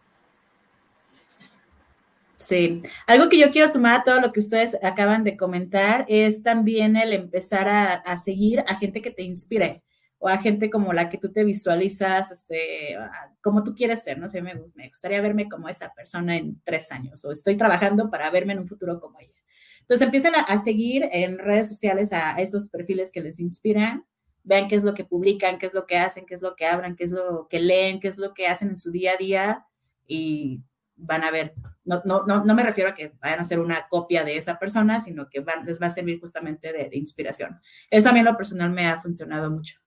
Sí, algo que yo quiero sumar a todo lo que ustedes acaban de comentar es también el empezar a, a seguir a gente que te inspire o a gente como la que tú te visualizas, este, como tú quieres ser, ¿no? O sea, me, me gustaría verme como esa persona en tres años o estoy trabajando para verme en un futuro como ella. Entonces empiecen a, a seguir en redes sociales a, a esos perfiles que les inspiran, vean qué es lo que publican, qué es lo que hacen, qué es lo que hablan, qué es lo que leen, qué es lo que hacen en su día a día y van a ver, no, no, no, no me refiero a que vayan a hacer una copia de esa persona, sino que van, les va a servir justamente de, de inspiración. Eso a mí en lo personal me ha funcionado mucho.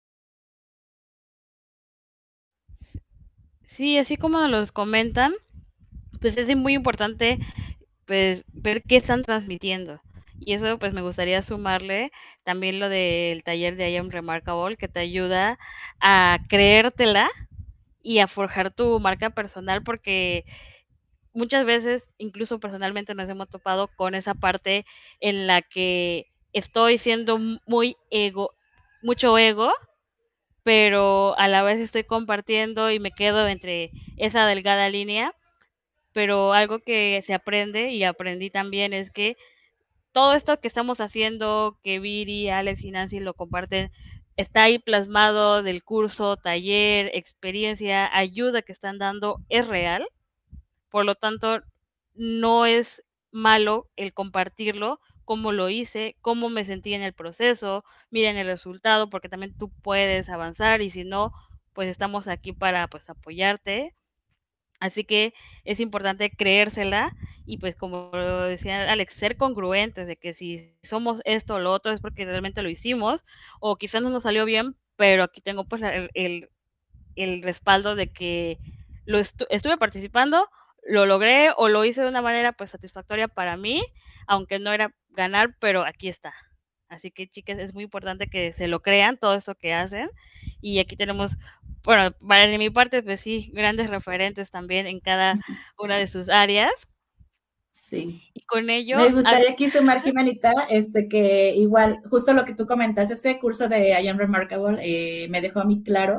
Sí, así como nos los comentan, pues es muy importante pues ver qué están transmitiendo. Y eso pues me gustaría sumarle también lo del taller de I Am Remarkable, que te ayuda a creértela y a forjar tu marca personal, porque muchas veces, incluso personalmente, nos hemos topado con esa parte en la que estoy siendo muy ego, mucho ego, pero a la vez estoy compartiendo y me quedo entre esa delgada línea. Pero algo que se aprende y aprendí también es que todo esto que estamos haciendo, que Viri, Alex y Nancy lo comparten, está ahí plasmado del curso, taller, experiencia, ayuda que están dando, es real. Por lo tanto, no es malo el compartirlo, cómo lo hice, cómo me sentí en el proceso, miren el resultado, porque también tú puedes avanzar y si no, pues estamos aquí para pues apoyarte. Así que es importante creérsela y pues como decía Alex, ser congruentes de que si somos esto o lo otro es porque realmente lo hicimos o quizás no nos salió bien, pero aquí tengo pues el, el, el respaldo de que lo estu estuve participando, lo logré o lo hice de una manera pues satisfactoria para mí, aunque no era ganar, pero aquí está. Así que chicas, es muy importante que se lo crean todo eso que hacen y aquí tenemos, bueno, para de mi parte, pues sí, grandes referentes también en cada una de sus áreas. Sí. Y con ello... Me gustaría aquí sumar, Jimenita, este, que igual, justo lo que tú comentas, ese curso de I Am Remarkable eh, me dejó a mí claro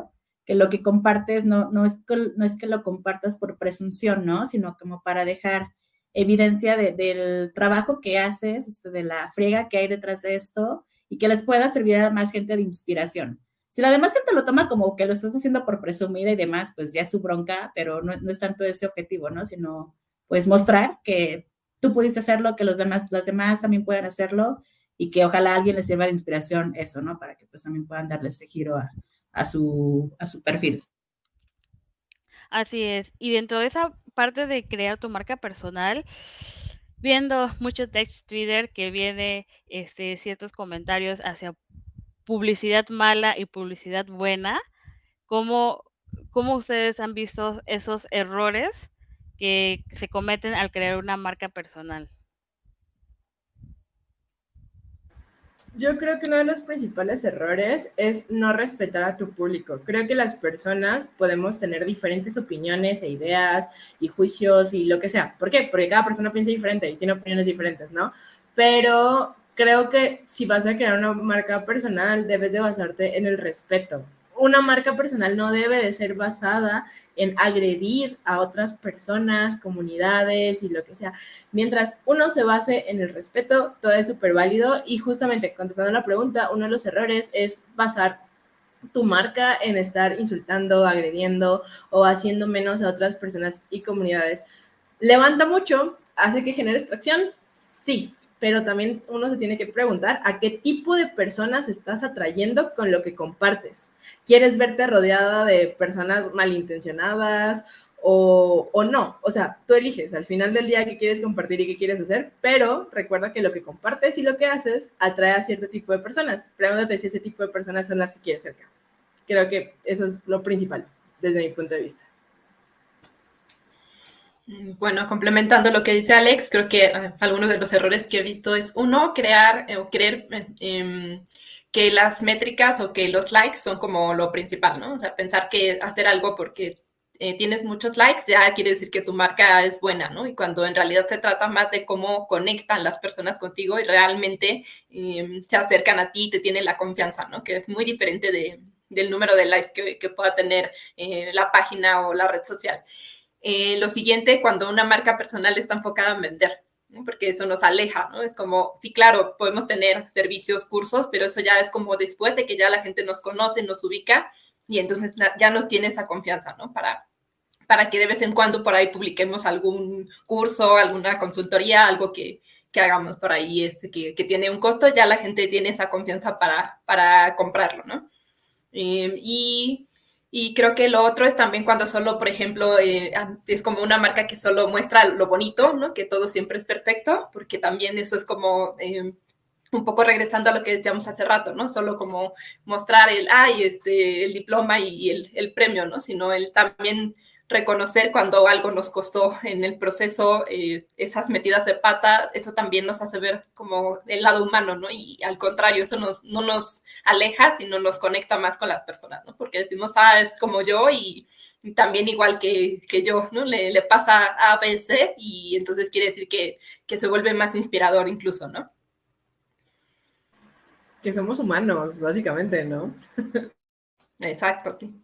que lo que compartes no, no, es, que, no es que lo compartas por presunción, ¿no? Sino como para dejar evidencia de, del trabajo que haces, este, de la friega que hay detrás de esto y que les pueda servir a más gente de inspiración. Si la demás gente lo toma como que lo estás haciendo por presumida y demás, pues ya es su bronca, pero no, no es tanto ese objetivo, ¿no? Sino pues mostrar que tú pudiste hacerlo, que los demás, las demás también pueden hacerlo y que ojalá a alguien les sirva de inspiración eso, ¿no? Para que pues también puedan darle este giro a, a, su, a su perfil. Así es. Y dentro de esa parte de crear tu marca personal, viendo mucho text Twitter que viene este, ciertos comentarios hacia publicidad mala y publicidad buena, ¿cómo, cómo ustedes han visto esos errores que se cometen al crear una marca personal? Yo creo que uno de los principales errores es no respetar a tu público. Creo que las personas podemos tener diferentes opiniones e ideas y juicios y lo que sea. ¿Por qué? Porque cada persona piensa diferente y tiene opiniones diferentes, ¿no? Pero creo que si vas a crear una marca personal, debes de basarte en el respeto. Una marca personal no debe de ser basada en agredir a otras personas, comunidades y lo que sea. Mientras uno se base en el respeto, todo es súper válido. Y justamente contestando la pregunta, uno de los errores es basar tu marca en estar insultando, agrediendo o haciendo menos a otras personas y comunidades. ¿Levanta mucho? ¿Hace que genere extracción? Sí, pero también uno se tiene que preguntar a qué tipo de personas estás atrayendo con lo que compartes. ¿Quieres verte rodeada de personas malintencionadas o, o no? O sea, tú eliges al final del día qué quieres compartir y qué quieres hacer, pero recuerda que lo que compartes y lo que haces atrae a cierto tipo de personas. Pregúntate si ese tipo de personas son las que quieres cerca. Creo que eso es lo principal desde mi punto de vista. Bueno, complementando lo que dice Alex, creo que eh, algunos de los errores que he visto es, uno, crear eh, o creer eh, eh, que las métricas o que los likes son como lo principal, ¿no? O sea, pensar que hacer algo porque eh, tienes muchos likes ya quiere decir que tu marca es buena, ¿no? Y cuando en realidad se trata más de cómo conectan las personas contigo y realmente eh, se acercan a ti y te tienen la confianza, ¿no? Que es muy diferente de, del número de likes que, que pueda tener eh, la página o la red social. Eh, lo siguiente, cuando una marca personal está enfocada en vender, ¿no? Porque eso nos aleja, ¿no? Es como, sí, claro, podemos tener servicios, cursos, pero eso ya es como después de que ya la gente nos conoce, nos ubica, y entonces ya nos tiene esa confianza, ¿no? Para, para que de vez en cuando por ahí publiquemos algún curso, alguna consultoría, algo que, que hagamos por ahí este, que, que tiene un costo, ya la gente tiene esa confianza para, para comprarlo, ¿no? Eh, y... Y creo que lo otro es también cuando solo, por ejemplo, eh, es como una marca que solo muestra lo bonito, ¿no? Que todo siempre es perfecto, porque también eso es como eh, un poco regresando a lo que decíamos hace rato, ¿no? Solo como mostrar el, ay, este, el diploma y el, el premio, ¿no? Sino el también reconocer cuando algo nos costó en el proceso, eh, esas metidas de pata, eso también nos hace ver como el lado humano, ¿no? Y al contrario, eso nos, no nos aleja, sino nos conecta más con las personas, ¿no? Porque decimos, ah, es como yo y, y también igual que, que yo, ¿no? Le, le pasa A, B, C y entonces quiere decir que, que se vuelve más inspirador incluso, ¿no? Que somos humanos, básicamente, ¿no? Exacto, sí.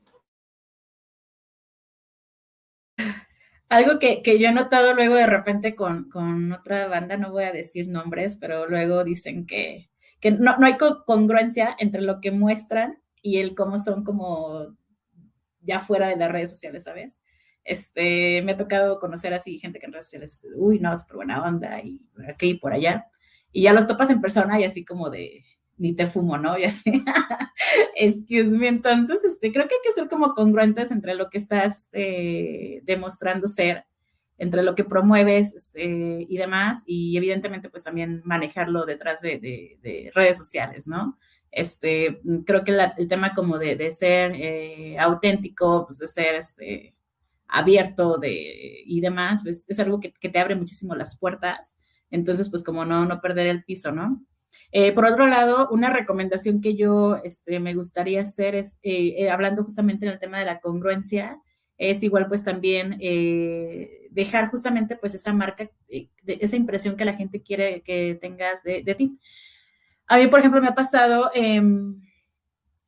Algo que, que yo he notado luego de repente con, con otra banda, no voy a decir nombres, pero luego dicen que, que no, no hay co- congruencia entre lo que muestran y el cómo son como ya fuera de las redes sociales, ¿sabes? Este, me ha tocado conocer así gente que en redes sociales, uy, no, súper buena onda y por aquí y por allá. Y ya los topas en persona y así como de, ni te fumo, ¿no? Y así, excuse me. Entonces, este, creo que hay que ser como congruentes entre lo que estás eh, demostrando ser, entre lo que promueves este, y demás, y evidentemente pues también manejarlo detrás de, de, de redes sociales, ¿no? Este, creo que la, el tema como de, de ser eh, auténtico, pues de ser este, abierto de, y demás, pues es algo que, que te abre muchísimo las puertas. Entonces, pues como no, no perder el piso, ¿no? Eh, por otro lado, una recomendación que yo este, me gustaría hacer es, eh, eh, hablando justamente en el tema de la congruencia, es igual pues también eh, dejar justamente pues esa marca, eh, de, esa impresión que la gente quiere que tengas de, de ti. A mí, por ejemplo, me ha pasado, eh,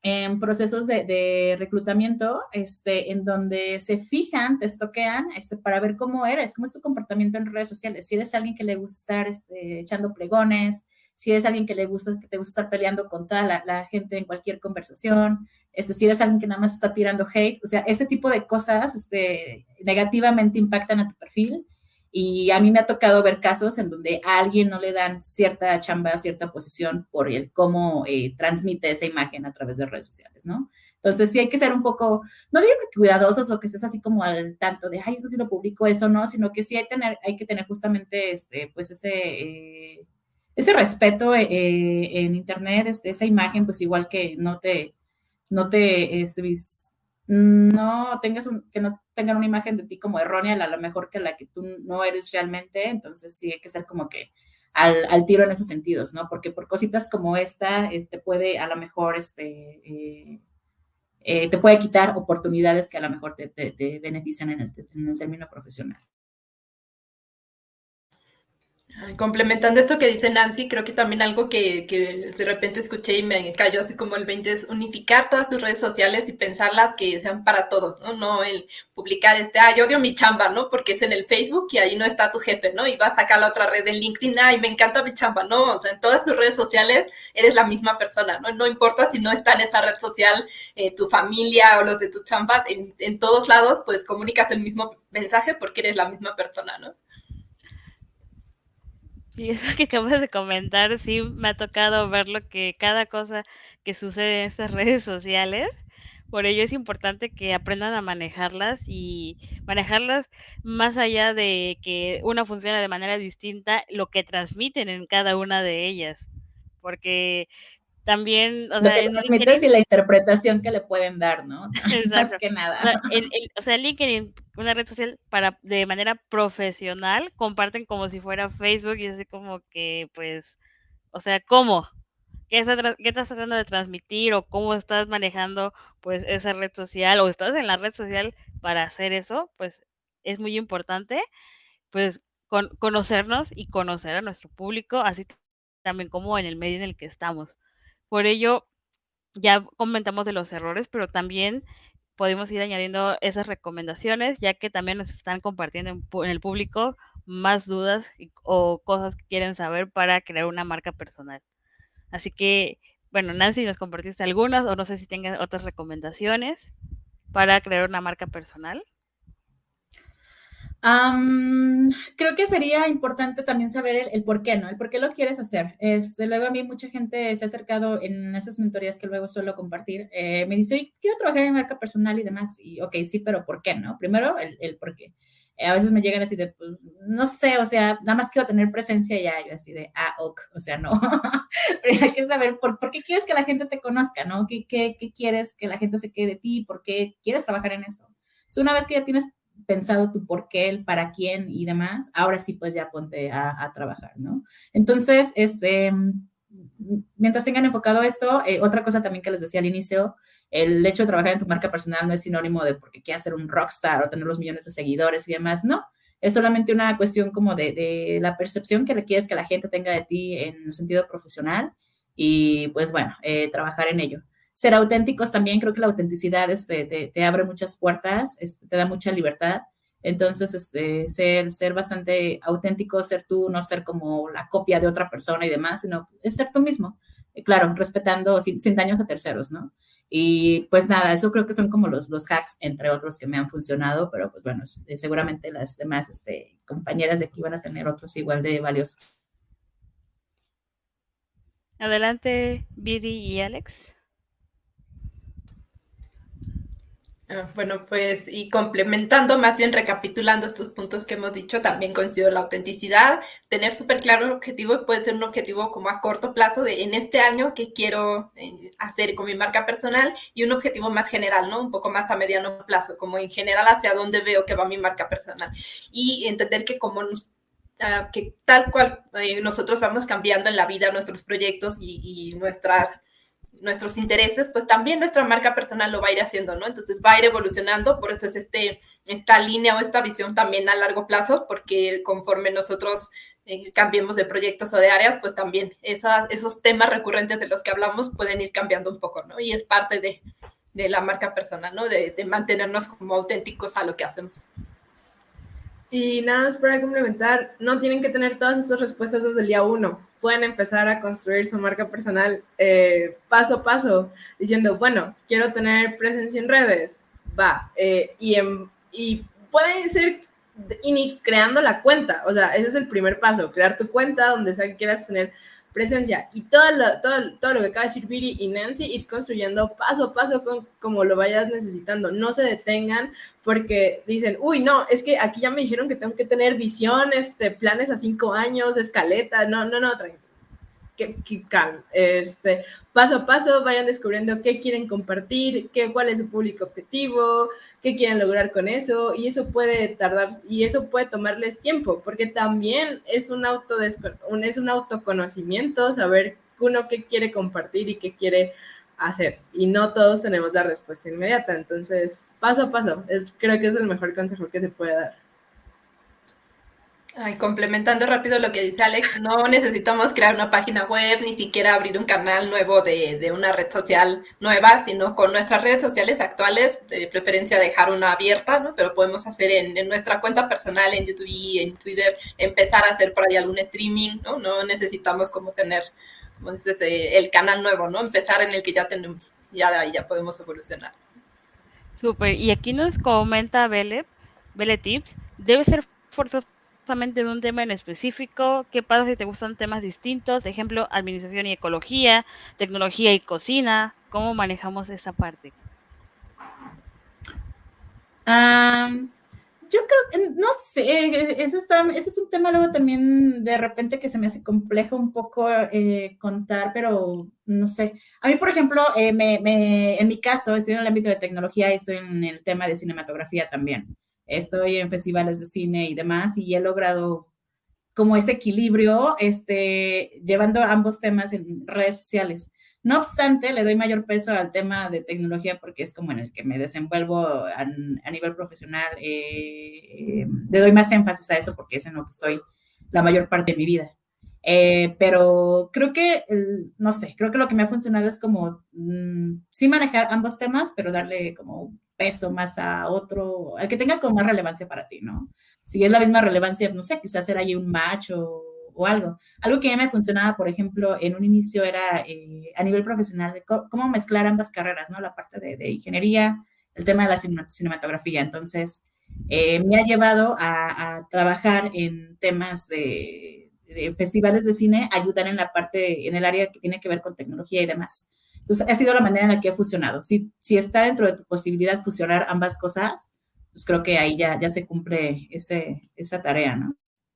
en procesos de, de reclutamiento, este, en donde se fijan, te estoquean, este, para ver cómo eres, cómo es tu comportamiento en redes sociales. Si eres alguien que le gusta estar este, echando pregones, si eres alguien que le gusta, que te gusta estar peleando con toda la, la gente en cualquier conversación, este, si eres alguien que nada más está tirando hate, o sea, ese tipo de cosas este, negativamente impactan a tu perfil. Y a mí me ha tocado ver casos en donde a alguien no le dan cierta chamba, cierta posición por el cómo eh, transmite esa imagen a través de redes sociales, ¿no? Entonces sí hay que ser un poco, no digo que cuidadosos o que estés así como al tanto de, ay, eso sí lo publico, eso no, sino que sí hay, tener, hay que tener justamente, este, pues ese, eh, ese respeto eh, en internet, este, esa imagen, pues igual que no te, no te, este, no tengas un, que no tengan una imagen de ti como errónea, a lo mejor que la que tú no eres realmente, entonces sí hay que ser como que al, al tiro en esos sentidos, ¿no? Porque por cositas como esta, este puede a lo mejor, este, eh, eh, te puede quitar oportunidades que a lo mejor te, te, te benefician en el, en el término profesional. Complementando esto que dice Nancy, creo que también algo que, que de repente escuché y me cayó así como el veinte es unificar todas tus redes sociales y pensarlas que sean para todos, ¿no? No el publicar este, ah, yo odio mi chamba, ¿no? Porque es en el Facebook y ahí no está tu jefe, ¿no? Y vas a sacar la otra red en LinkedIn, ay, me encanta mi chamba, ¿no? O sea, en todas tus redes sociales eres la misma persona, ¿no? No importa si no está en esa red social eh, tu familia o los de tu chamba, en, en todos lados, pues comunicas el mismo mensaje porque eres la misma persona, ¿no? Y eso que acabas de comentar, sí me ha tocado ver lo que cada cosa que sucede en estas redes sociales. Por ello es importante que aprendan a manejarlas y manejarlas más allá de que una funcione de manera distinta, lo que transmiten en cada una de ellas. Porque también, o lo sea, que en transmites LinkedIn, y la interpretación que le pueden dar, ¿no? Más exacto. que O nada. sea, el, el, o sea, LinkedIn, una red social para de manera profesional, comparten como si fuera Facebook y así como que, pues, o sea, ¿cómo? ¿Qué estás, tra- qué estás tratando de transmitir o cómo estás manejando, pues, esa red social o estás en la red social para hacer eso? Pues, es muy importante, pues, con, conocernos y conocer a nuestro público, así también como en el medio en el que estamos. Por ello, ya comentamos de los errores, pero también podemos ir añadiendo esas recomendaciones, ya que también nos están compartiendo en, pu- en el público más dudas y- o cosas que quieren saber para crear una marca personal. Así que, bueno, Nancy, nos compartiste algunas, o no sé si tengas otras recomendaciones para crear una marca personal. Um, creo que sería importante también saber el, el, por qué, ¿no? El por qué lo quieres hacer. Este, luego a mí mucha gente se ha acercado en esas mentorías que luego suelo compartir. Eh, me dice, oye, quiero trabajar en marca personal y demás. Y, ok, sí, pero ¿por qué, no? Primero, el, el por qué. Eh, a veces me llegan así de, pues, no sé, o sea, nada más quiero tener presencia ya. Yo así de, ah, ok, o sea, no. Pero hay que saber por, por qué quieres que la gente te conozca, ¿no? ¿Qué, qué, qué quieres que la gente se quede de ti? ¿Por qué quieres trabajar en eso? So, una vez que ya tienes pensado tu por qué, el para quién y demás, ahora sí pues ya ponte a, a trabajar, ¿no? Entonces, este, mientras tengan enfocado esto, eh, otra cosa también que les decía al inicio, el hecho de trabajar en tu marca personal no es sinónimo de porque quieras ser un rockstar o tener los millones de seguidores y demás, no. Es solamente una cuestión como de, de la percepción que requieres que la gente tenga de ti en el sentido profesional y pues bueno, eh, trabajar en ello. Ser auténticos también, creo que la autenticidad este, te, te abre muchas puertas, este, te da mucha libertad. Entonces, este, ser, ser bastante auténtico, ser tú, no ser como la copia de otra persona y demás, sino es ser tú mismo. Eh, claro, respetando, sin, sin daños a terceros, ¿no? Y pues nada, eso creo que son como los, los hacks, entre otros, que me han funcionado, pero pues bueno, seguramente las demás este, compañeras de aquí van a tener otros igual de valiosos. Adelante, Viri y Alex. Bueno, pues y complementando, más bien recapitulando estos puntos que hemos dicho, también coincido la autenticidad, tener súper claro el objetivo, y puede ser un objetivo como a corto plazo de en este año qué quiero eh, hacer con mi marca personal y un objetivo más general, ¿no? Un poco más a mediano plazo, como en general hacia dónde veo que va mi marca personal y entender que como nos Uh, que tal cual eh, nosotros vamos cambiando en la vida nuestros proyectos y, y nuestras nuestros intereses, pues también nuestra marca personal lo va a ir haciendo, ¿no? Entonces va a ir evolucionando, por eso es este, esta línea o esta visión también a largo plazo, porque conforme nosotros eh, cambiemos de proyectos o de áreas, pues también esas, esos temas recurrentes de los que hablamos pueden ir cambiando un poco, ¿no? Y es parte de, de la marca personal, ¿no? De, de mantenernos como auténticos a lo que hacemos. Y nada más para complementar, no tienen que tener todas esas respuestas desde el día uno. Pueden empezar a construir su marca personal eh, paso a paso, diciendo, bueno, quiero tener presencia en redes, va, eh, y, en, y pueden ser y creando la cuenta, o sea, ese es el primer paso, crear tu cuenta donde sea que quieras tener presencia, y todo lo, todo, todo lo que acaba de decir Viri y Nancy, ir construyendo paso a paso con, como lo vayas necesitando. No se detengan porque dicen, uy, no, es que aquí ya me dijeron que tengo que tener visión, este, planes a cinco años, escaleta, no, no, no, tranquilo. Que, que este, paso a paso vayan descubriendo qué quieren compartir, qué, cuál es su público objetivo, qué quieren lograr con eso, y eso puede tardar, y eso puede tomarles tiempo, porque también es un, un, es un autoconocimiento, saber uno qué quiere compartir y qué quiere hacer, y no todos tenemos la respuesta inmediata, entonces paso a paso, es, creo que es el mejor consejo que se puede dar. Ay, complementando rápido lo que dice Alex, no necesitamos crear una página web, ni siquiera abrir un canal nuevo de, de una red social nueva, sino con nuestras redes sociales actuales, de preferencia dejar una abierta, ¿no? Pero podemos hacer en, en nuestra cuenta personal, en YouTube y en Twitter, empezar a hacer por ahí algún streaming, ¿no? No necesitamos como tener, como dices, el canal nuevo, ¿no? Empezar en el que ya tenemos, ya de ahí ya podemos evolucionar. Súper, y aquí nos comenta Bele, Bele Tips, debe ser forzoso de un tema en específico. ¿Qué pasa si te gustan temas distintos? Ejemplo, administración y ecología, tecnología y cocina. ¿Cómo manejamos esa parte? Um, yo creo que, no sé, eso está, ese es un tema luego también de repente que se me hace complejo un poco eh, contar, pero no sé. A mí, por ejemplo, eh, me, me, en mi caso, estoy en el ámbito de tecnología y estoy en el tema de cinematografía también. Estoy en festivales de cine y demás, y he logrado como ese equilibrio, este, llevando ambos temas en redes sociales. No obstante, le doy mayor peso al tema de tecnología porque es como en el que me desenvuelvo a, a nivel profesional. Eh, le doy más énfasis a eso porque es en lo que estoy la mayor parte de mi vida. Eh, pero creo que, el, no sé, creo que lo que me ha funcionado es como, mmm, sí manejar ambos temas, pero darle como peso más a otro, al que tenga como más relevancia para ti, ¿no? Si es la misma relevancia, no sé, quizás hacer ahí un match o, o algo. Algo que ya me funcionaba, por ejemplo, en un inicio era eh, a nivel profesional, de co cómo mezclar ambas carreras, ¿no? La parte de, de ingeniería, el tema de la cin cinematografía. Entonces, eh, me ha llevado a, a trabajar en temas de, de festivales de cine, ayudar en la parte, en el área que tiene que ver con tecnología y demás. Entonces, ha sido la manera en la que he fusionado. Si, si está dentro de tu posibilidad fusionar ambas cosas, pues creo que ahí ya, ya se cumple ese, esa tarea, ¿no?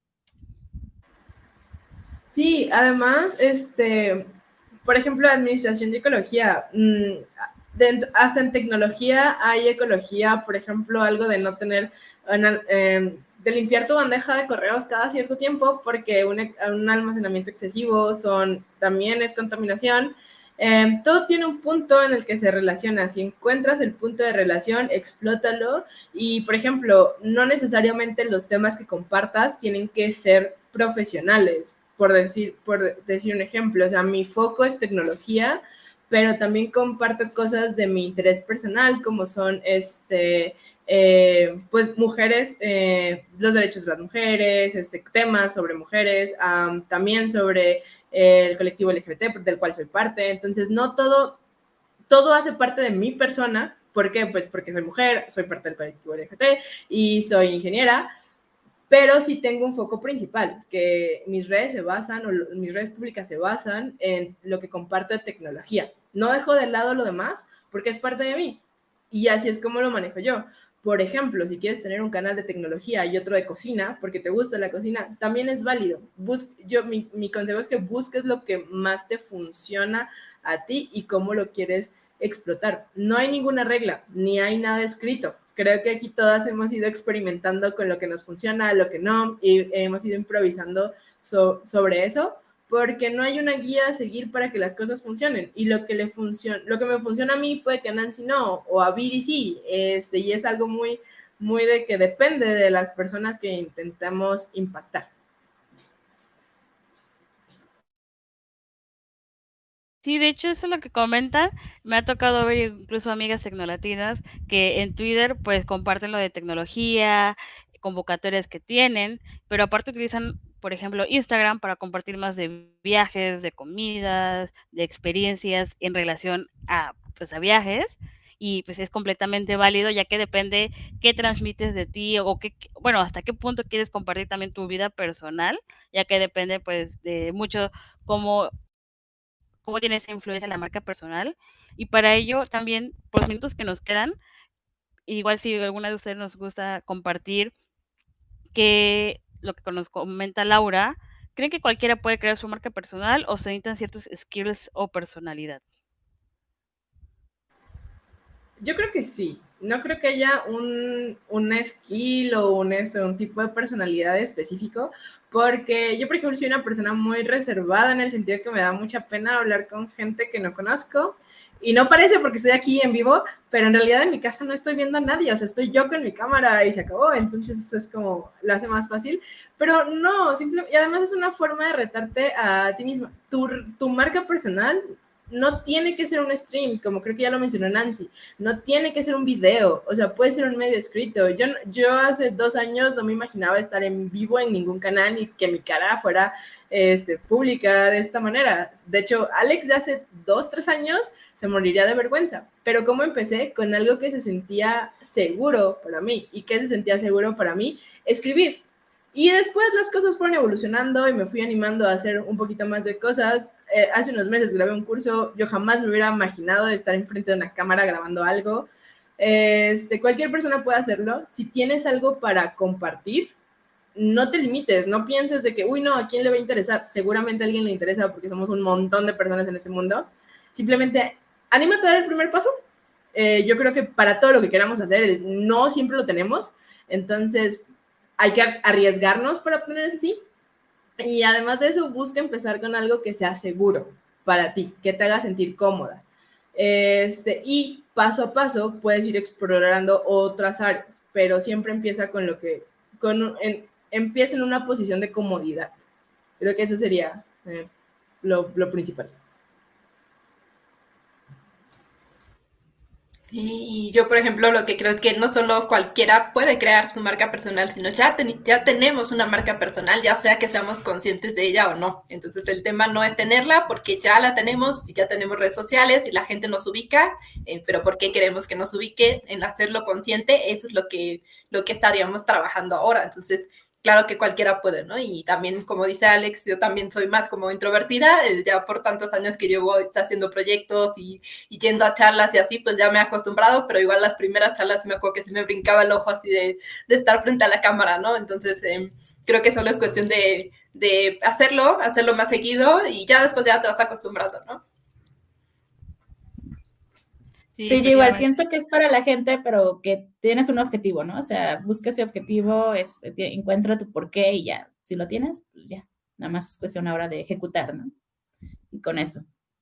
Sí, además, este, por ejemplo, administración y ecología, mmm, de, hasta en tecnología hay ecología, por ejemplo, algo de no tener, eh, de limpiar tu bandeja de correos cada cierto tiempo, porque un, un almacenamiento excesivo son, también es contaminación. Eh, todo tiene un punto en el que se relaciona. Si encuentras el punto de relación, explótalo. Y, por ejemplo, no necesariamente los temas que compartas tienen que ser profesionales, por decir, por decir un ejemplo. O sea, mi foco es tecnología, pero también comparto cosas de mi interés personal, como son este, eh, pues mujeres, eh, los derechos de las mujeres, este, temas sobre mujeres, um, también sobre el colectivo L G B T, del cual soy parte. Entonces, no todo, todo hace parte de mi persona. ¿Por qué? Pues porque soy mujer, soy parte del colectivo L G B T y soy ingeniera, pero sí tengo un foco principal, que mis redes se basan, o mis redes públicas se basan en lo que comparto de tecnología. No dejo de lado lo demás porque es parte de mí, y así es como lo manejo yo. Por ejemplo, si quieres tener un canal de tecnología y otro de cocina, porque te gusta la cocina, también es válido. Bus yo, mi, mi consejo es que busques lo que más te funciona a ti y cómo lo quieres explotar. No hay ninguna regla, ni hay nada escrito. Creo que aquí todas hemos ido experimentando con lo que nos funciona, lo que no, y hemos ido improvisando so sobre eso, porque no hay una guía a seguir para que las cosas funcionen, y lo que le funciona, lo que me funciona a mí puede que a Nancy no, o a Viri sí, este, y es algo muy, muy de que depende de las personas que intentamos impactar. Sí, de hecho eso es lo que comentan. Me ha tocado ver incluso amigas tecnolatinas que en Twitter pues comparten lo de tecnología, convocatorias que tienen, pero aparte utilizan, por ejemplo, Instagram para compartir más de viajes, de comidas, de experiencias en relación a pues a viajes. Y pues es completamente válido, ya que depende qué transmites de ti o qué, bueno, hasta qué punto quieres compartir también tu vida personal, ya que depende pues de mucho cómo cómo tiene esa influencia en la marca personal. Y para ello también, por los minutos que nos quedan, igual si alguna de ustedes nos gusta compartir que lo que nos comenta Laura, ¿creen que cualquiera puede crear su marca personal o se necesitan ciertos skills o personalidad? Yo creo que sí. No creo que haya un, un skill o un, un tipo de personalidad específico, porque yo, por ejemplo, soy una persona muy reservada en el sentido que me da mucha pena hablar con gente que no conozco. Y no parece porque estoy aquí en vivo, pero en realidad en mi casa no estoy viendo a nadie, o sea, estoy yo con mi cámara y se acabó, entonces eso es como, lo hace más fácil, pero no, simplemente, y además es una forma de retarte a ti misma. Tu, tu marca personal no tiene que ser un stream, como creo que ya lo mencionó Nancy, no tiene que ser un video, o sea, puede ser un medio escrito. Yo, yo hace dos años no me imaginaba estar en vivo en ningún canal ni que mi cara fuera este, pública de esta manera. De hecho, Alex de hace dos, tres años se moriría de vergüenza, pero ¿cómo empecé? Con algo que se sentía seguro para mí. ¿Y qué se sentía seguro para mí? Escribir. Y después las cosas fueron evolucionando y me fui animando a hacer un poquito más de cosas. Eh, hace unos meses grabé un curso, yo jamás me hubiera imaginado estar enfrente de una cámara grabando algo. Este, cualquier persona puede hacerlo. Si tienes algo para compartir, no te limites, no pienses de que, uy, no, ¿a quién le va a interesar? Seguramente a alguien le interesa porque somos un montón de personas en este mundo. Simplemente, anímate a dar el primer paso. Eh, yo creo que para todo lo que queramos hacer, el no siempre lo tenemos. Entonces, hay que arriesgarnos para obtener ese sí. Y además de eso, busca empezar con algo que sea seguro para ti, que te haga sentir cómoda. Este, y paso a paso puedes ir explorando otras áreas, pero siempre empieza con lo que, con, en, empieza en una posición de comodidad. Creo que eso sería eh, lo, lo principal. Y yo, por ejemplo, lo que creo es que no solo cualquiera puede crear su marca personal, sino ya, ten, ya tenemos una marca personal, ya sea que seamos conscientes de ella o no. Entonces el tema no es tenerla porque ya la tenemos y ya tenemos redes sociales y la gente nos ubica, eh, pero ¿por qué queremos que nos ubique? En hacerlo consciente, eso es lo que, lo que estaríamos trabajando ahora. Entonces, claro que cualquiera puede, ¿no? Y también, como dice Alex, yo también soy más como introvertida, eh, ya por tantos años que llevo haciendo proyectos y, y yendo a charlas y así, pues ya me he acostumbrado, pero igual las primeras charlas me acuerdo que se me brincaba el ojo así de, de estar frente a la cámara, ¿no? Entonces, eh, creo que solo es cuestión de, de hacerlo, hacerlo más seguido y ya después ya te vas acostumbrando, ¿no? Sí, sí, yo igual pienso que es para la gente, pero que tienes un objetivo, ¿no? O sea, busca ese objetivo, este, encuentra tu porqué y ya, si lo tienes, pues ya, nada más es cuestión ahora de ejecutar, ¿no? Y con eso.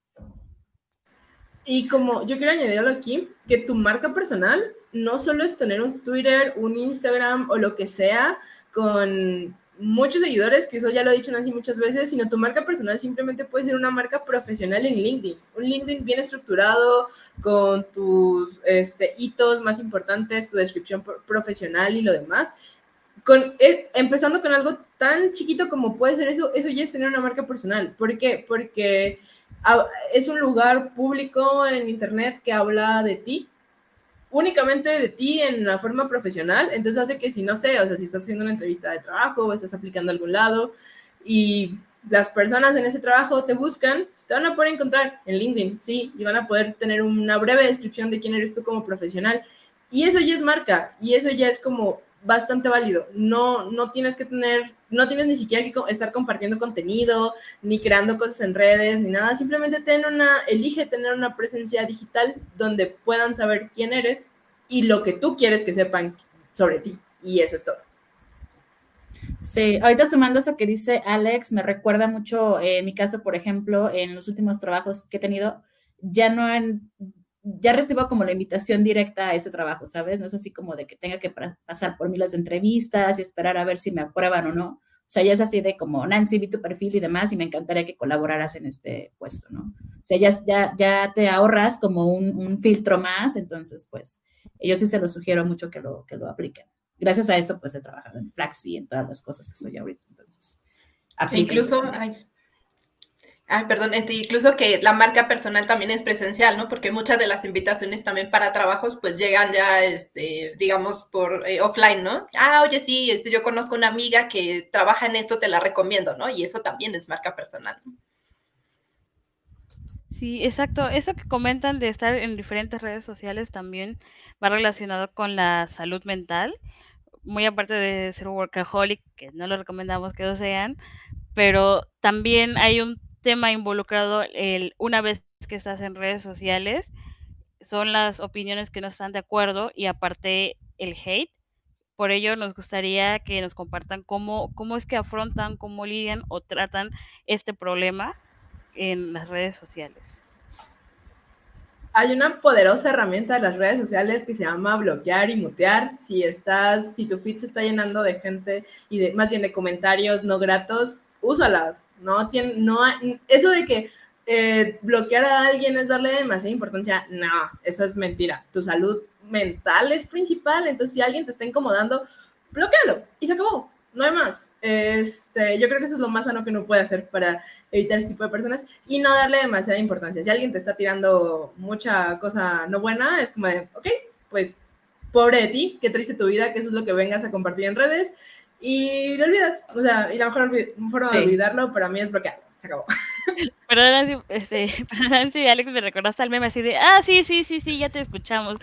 Y como yo quiero añadirlo aquí, que tu marca personal no solo es tener un Twitter, un Instagram o lo que sea con muchos seguidores, que eso ya lo he dicho Nancy muchas veces, sino tu marca personal simplemente puede ser una marca profesional en LinkedIn. Un LinkedIn bien estructurado, con tus este, hitos más importantes, tu descripción profesional y lo demás. Con, eh, empezando con algo tan chiquito como puede ser eso, eso ya es tener una marca personal. ¿Por qué? Porque a, es un lugar público en internet que habla de ti, únicamente de ti en la forma profesional, entonces hace que si no sé, o sea, si estás haciendo una entrevista de trabajo o estás aplicando a algún lado y las personas en ese trabajo te buscan, te van a poder encontrar en LinkedIn, sí, y van a poder tener una breve descripción de quién eres tú como profesional, y eso ya es marca, y eso ya es como bastante válido. No, no tienes que tener, no tienes ni siquiera que estar compartiendo contenido, ni creando cosas en redes, ni nada. Simplemente ten una, elige tener una presencia digital donde puedan saber quién eres y lo que tú quieres que sepan sobre ti. Y eso es todo. Sí, ahorita sumando eso que dice Alex, me recuerda mucho, eh, en mi caso, por ejemplo, en los últimos trabajos que he tenido, ya no en, ya recibo como la invitación directa a ese trabajo, ¿sabes? No es así como de que tenga que pra- pasar por miles de entrevistas y esperar a ver si me aprueban o no. O sea, ya es así de como, Nancy, vi tu perfil y demás, y me encantaría que colaboraras en este puesto, ¿no? O sea, ya, ya, ya te ahorras como un, un filtro más, entonces, pues, yo sí se lo sugiero mucho que lo, que lo apliquen. Gracias a esto, pues he trabajado en Plaxi y en todas las cosas que estoy ahorita. Entonces, E aplíquense incluso, también. ay, ay, perdón, este, incluso que la marca personal también es presencial, ¿no? Porque muchas de las invitaciones también para trabajos, pues llegan ya, este, digamos, por eh, offline, ¿no? Ah, oye, sí, este, yo conozco una amiga que trabaja en esto, te la recomiendo, ¿no? Y eso también es marca personal. Sí, exacto. Eso que comentan de estar en diferentes redes sociales también va relacionado con la salud mental, muy aparte de ser workaholic, que no lo recomendamos que lo sean, pero también hay un tema involucrado el una vez que estás en redes sociales, son las opiniones que no están de acuerdo y aparte el hate. Por ello nos gustaría que nos compartan cómo, cómo es que afrontan, cómo lidian o tratan este problema en las redes sociales. Hay una poderosa herramienta de las redes sociales que se llama bloquear y mutear. Si estás, si tu feed se está llenando de gente y de, más bien de comentarios no gratos, úsalas. No tiene, no hay, eso de que eh, bloquear a alguien es darle demasiada importancia, no, eso es mentira. Tu salud mental es principal, entonces si alguien te está incomodando, bloquealo y se acabó. No hay más. Este, yo creo que eso es lo más sano que uno puede hacer para evitar este tipo de personas y no darle demasiada importancia. Si alguien te está tirando mucha cosa no buena, es como de, ok, pues pobre de ti, qué triste tu vida, que eso es lo que vengas a compartir en redes y lo olvidas. O sea, y la mejor forma de Sí. olvidarlo para mí es bloquearlo. Se acabó. Perdón, Nancy, este, perdón, Nancy, Alex, me recordaste al meme así de, ah, sí, sí, sí, sí, ya te escuchamos.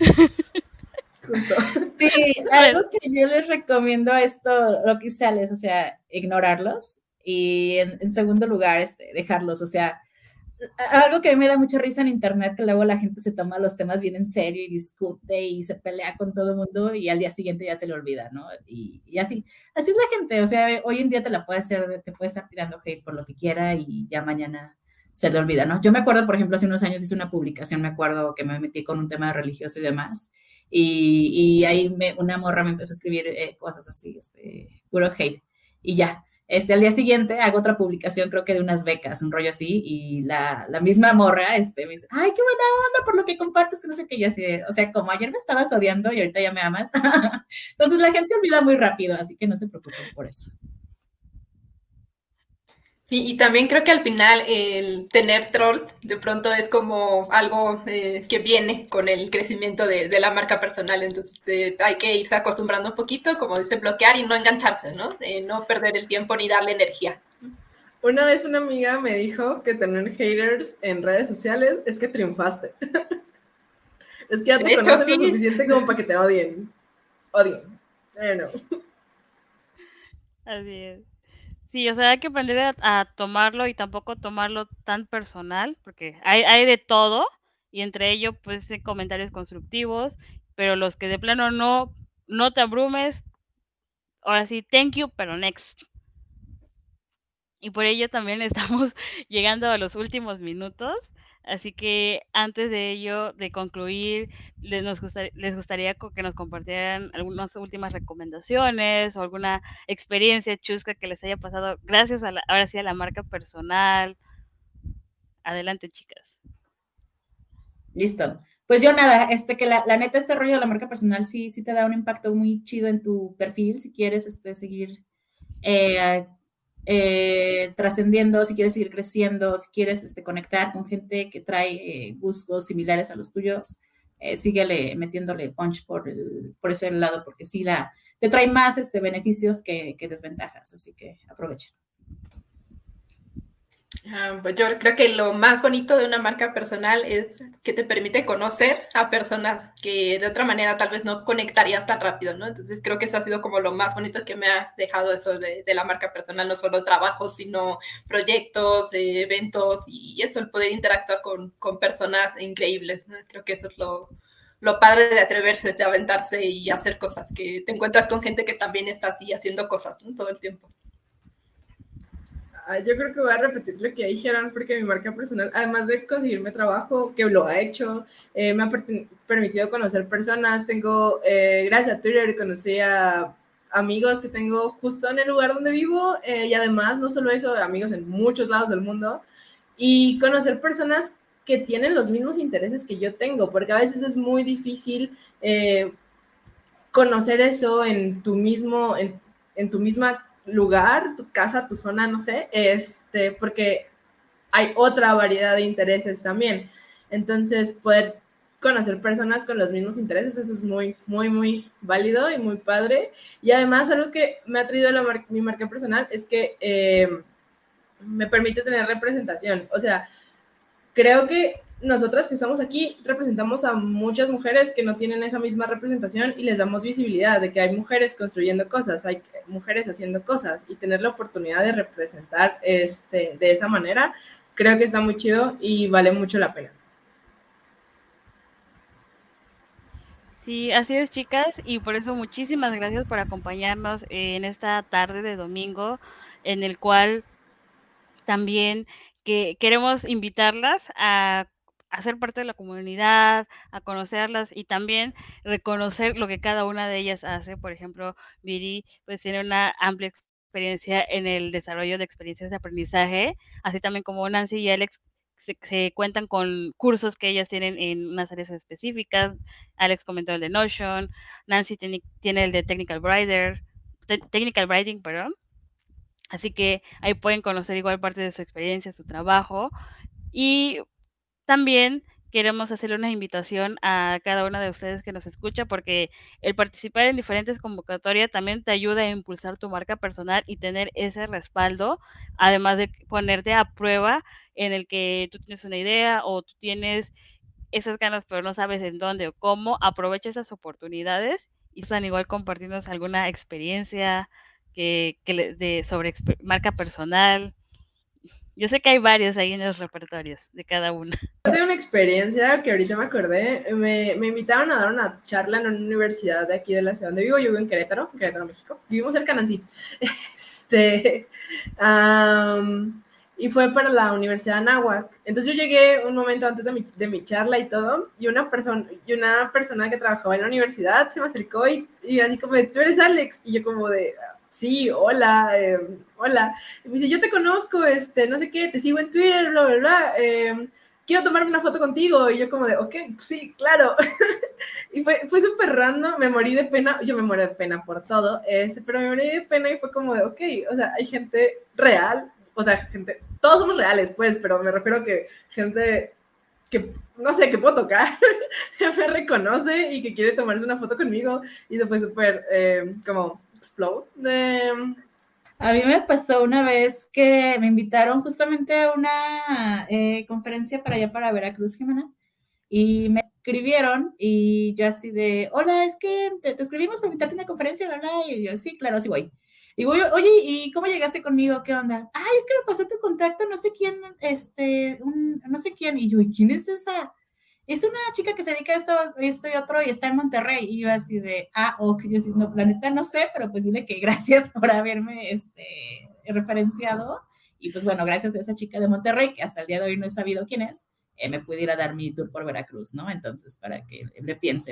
Justo. Sí, algo que yo les recomiendo esto, lo que hice Alex, o sea, ignorarlos y en, en segundo lugar, este, dejarlos, o sea, algo que a mí me da mucha risa en internet, que luego la gente se toma los temas bien en serio y discute y se pelea con todo el mundo y al día siguiente ya se le olvida, ¿no? Y, y así, así es la gente, o sea, hoy en día te la puede hacer, te puede estar tirando hate por lo que quiera y ya mañana se le olvida, ¿no? Yo me acuerdo, por ejemplo, hace unos años hice una publicación, me acuerdo que me metí con un tema religioso y demás, y, y ahí me, una morra me empezó a escribir eh, cosas así, este, puro hate, y ya. Este, al día siguiente hago otra publicación, creo que de unas becas, un rollo así, y la, la misma morra este, me dice, ay, qué buena onda por lo que compartes, que no sé qué, yo así, de, o sea, como ayer me estabas odiando y ahorita ya me amas. Entonces la gente olvida muy rápido, así que no se preocupen por eso. Y, y también creo que al final el tener trolls de pronto es como algo eh, que viene con el crecimiento de, de la marca personal, entonces eh, hay que irse acostumbrando un poquito, como dice, bloquear y no engancharse, ¿no? Eh, no perder el tiempo ni darle energía. Una vez una amiga me dijo que tener haters en redes sociales es que triunfaste. Es que ya te De hecho, conocen sí. lo suficiente como para que te odien. Odien. I don't know. Así es. Sí, o sea, hay que aprender a, a tomarlo y tampoco tomarlo tan personal, porque hay, hay de todo, y entre ello, pues, eh, comentarios constructivos, pero los que de plano no, no te abrumes, ahora sí, thank you, pero next. Y por ello también estamos llegando a los últimos minutos, así que antes de ello, de concluir, les, nos gustar- les gustaría co- que nos compartieran algunas últimas recomendaciones o alguna experiencia chusca que les haya pasado gracias a la, ahora sí a la marca personal. Adelante, chicas. Listo. Pues yo nada, este que la, la neta, este rollo de la marca personal sí, sí te da un impacto muy chido en tu perfil, si quieres este, seguir eh, eh, trascendiendo, si quieres seguir creciendo, si quieres este, conectar con gente que trae eh, gustos similares a los tuyos, eh, síguele metiéndole punch por, el, por ese lado, porque sí la, te trae más este, beneficios que, que desventajas, así que aprovechen. Uh, pues yo creo que lo más bonito de una marca personal es que te permite conocer a personas que de otra manera tal vez no conectarías tan rápido, ¿no? Entonces creo que eso ha sido como lo más bonito que me ha dejado eso de, de la marca personal, no solo trabajos, sino proyectos, eh, eventos y eso, el poder interactuar con, con personas increíbles, ¿no? Creo que eso es lo, lo padre de atreverse, de aventarse y hacer cosas, que te encuentras con gente que también está así haciendo cosas, ¿no? Todo el tiempo. Yo creo que voy a repetir lo que dijeron, porque mi marca personal, además de conseguirme trabajo, que lo ha hecho, eh, me ha per- permitido conocer personas. Tengo, eh, gracias a Twitter, conocí a amigos que tengo justo en el lugar donde vivo, eh, y además, no solo eso, amigos en muchos lados del mundo, y conocer personas que tienen los mismos intereses que yo tengo, porque a veces es muy difícil eh, conocer eso en tu mismo, en, en tu misma lugar, tu casa, tu zona, no sé, este, porque hay otra variedad de intereses también. Entonces, poder conocer personas con los mismos intereses, eso es muy, muy, muy válido y muy padre. Y además, algo que me ha traído la mar- mi marca personal es que eh, me permite tener representación. O sea, creo que nosotras que estamos aquí representamos a muchas mujeres que no tienen esa misma representación y les damos visibilidad de que hay mujeres construyendo cosas, hay mujeres haciendo cosas, y tener la oportunidad de representar este, de esa manera, creo que está muy chido y vale mucho la pena. Sí, así es, chicas, y por eso muchísimas gracias por acompañarnos en esta tarde de domingo, en el cual también que queremos invitarlas a, a ser parte de la comunidad, a conocerlas y también reconocer lo que cada una de ellas hace. Por ejemplo, Viri pues tiene una amplia experiencia en el desarrollo de experiencias de aprendizaje, así también como Nancy y Alex se, se cuentan con cursos que ellas tienen en unas áreas específicas. Alex comentó el de Notion, Nancy tiene, tiene el de Technical Writer, Technical Writing, perdón. Así que ahí pueden conocer igual parte de su experiencia, su trabajo. Y también queremos hacerle una invitación a cada una de ustedes que nos escucha, porque el participar en diferentes convocatorias también te ayuda a impulsar tu marca personal y tener ese respaldo, además de ponerte a prueba en el que tú tienes una idea o tú tienes esas ganas pero no sabes en dónde o cómo. Aprovecha esas oportunidades y están igual compartiendo alguna experiencia que, que le, de sobre marca personal. Yo sé que hay varios ahí en los repertorios de cada una. Yo tengo una experiencia que ahorita me acordé. Me, me invitaron a dar una charla en una universidad de aquí de la ciudad donde vivo. Yo vivo en Querétaro, Querétaro, México. Vivimos cerca de Nancy. Este, um, y fue para la Universidad de Anáhuac. Entonces yo llegué un momento antes de mi, de mi charla y todo, y una, persona, y una persona que trabajaba en la universidad se me acercó y, y así como de, ¿tú eres Alex? Y yo como de, sí, hola, eh, hola. Y me dice, yo te conozco, este, no sé qué, te sigo en Twitter, bla, bla, bla. Eh, quiero tomarme una foto contigo. Y yo como de, ok, sí, claro. Y fue, fue súper random, me morí de pena, yo me muero de pena por todo, este, pero me morí de pena y fue como de, ok, o sea, hay gente real, o sea, gente, todos somos reales, pues, pero me refiero a que gente que, no sé, que puedo tocar, me reconoce y que quiere tomarse una foto conmigo, y eso fue súper, eh, como, explode. De... A mí me pasó una vez que me invitaron justamente a una eh, conferencia para allá, para Veracruz, Jimena, y me escribieron y yo así de, hola, es que te, te escribimos para invitarte a una conferencia, bla, bla, y yo, sí, claro, sí voy. Y voy, oye, ¿y cómo llegaste conmigo? ¿Qué onda? Ay, es que me pasó tu contacto, no sé quién, este, un, no sé quién. Y yo, ¿y quién es esa? Es una chica que se dedica a esto, esto y otro y está en Monterrey. Y yo así de, ah, ok, yo así, no, la neta no sé, pero pues dile que gracias por haberme, este, referenciado. Y pues bueno, gracias a esa chica de Monterrey, que hasta el día de hoy no he sabido quién es, eh, me pudiera dar mi tour por Veracruz, ¿no? Entonces, para que le piensen.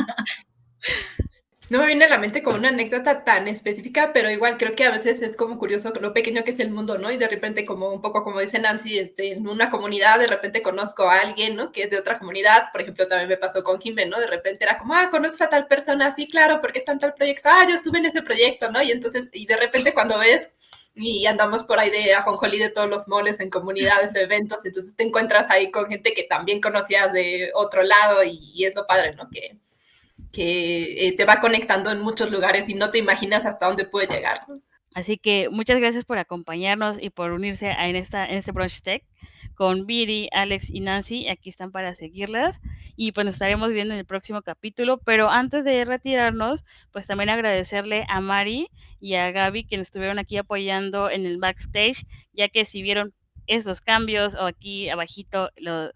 No me viene a la mente como una anécdota tan específica, pero igual creo que a veces es como curioso lo pequeño que es el mundo, ¿no? Y de repente, como un poco como dice Nancy, este, en una comunidad de repente conozco a alguien, ¿no? Que es de otra comunidad. Por ejemplo, también me pasó con Jimé, ¿no? De repente era como, ah, ¿conoces a tal persona? Sí, claro, porque está en tal proyecto. Ah, yo estuve en ese proyecto, ¿no? Y entonces, y de repente cuando ves y andamos por ahí de ajonjolí de todos los moles en comunidades, eventos, entonces te encuentras ahí con gente que también conocías de otro lado y, y es lo padre, ¿no? Que que eh, te va conectando en muchos lugares y no te imaginas hasta dónde puede llegar. Así que muchas gracias por acompañarnos y por unirse a, en, esta, en este Brunch Tech con Viri, Alex y Nancy. Aquí están para seguirlas y pues nos estaremos viendo en el próximo capítulo. Pero antes de retirarnos, pues también agradecerle a Mari y a Gaby que nos estuvieron aquí apoyando en el backstage, ya que si vieron estos cambios o aquí abajito lo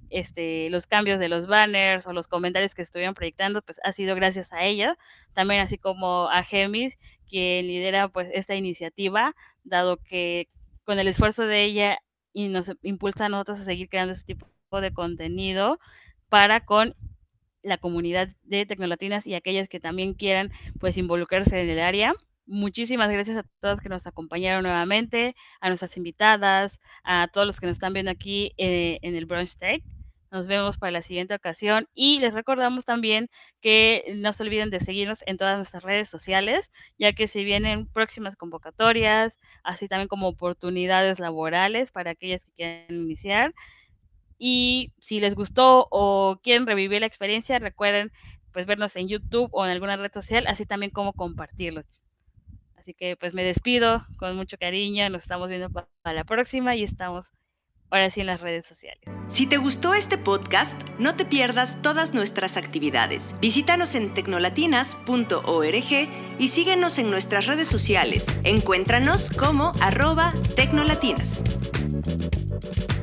este, los cambios de los banners o los comentarios que estuvieron proyectando, pues ha sido gracias a ella, también así como a Gemis, quien lidera pues esta iniciativa, dado que con el esfuerzo de ella y nos impulsa a nosotros a seguir creando este tipo de contenido para con la comunidad de Tecnolatinas y aquellas que también quieran pues involucrarse en el área. Muchísimas gracias a todos que nos acompañaron nuevamente, a nuestras invitadas, a todos los que nos están viendo aquí eh, en el Brunch Tech. Nos vemos para la siguiente ocasión y les recordamos también que no se olviden de seguirnos en todas nuestras redes sociales, ya que se vienen próximas convocatorias, así también como oportunidades laborales para aquellas que quieran iniciar. Y si les gustó o quieren revivir la experiencia, recuerden pues vernos en YouTube o en alguna red social, así también como compartirlos. Así que pues me despido con mucho cariño, nos estamos viendo para la próxima y estamos ahora sí en las redes sociales. Si te gustó este podcast, no te pierdas todas nuestras actividades. Visítanos en tecnolatinas punto org y síguenos en nuestras redes sociales. Encuéntranos como arroba tecnolatinas.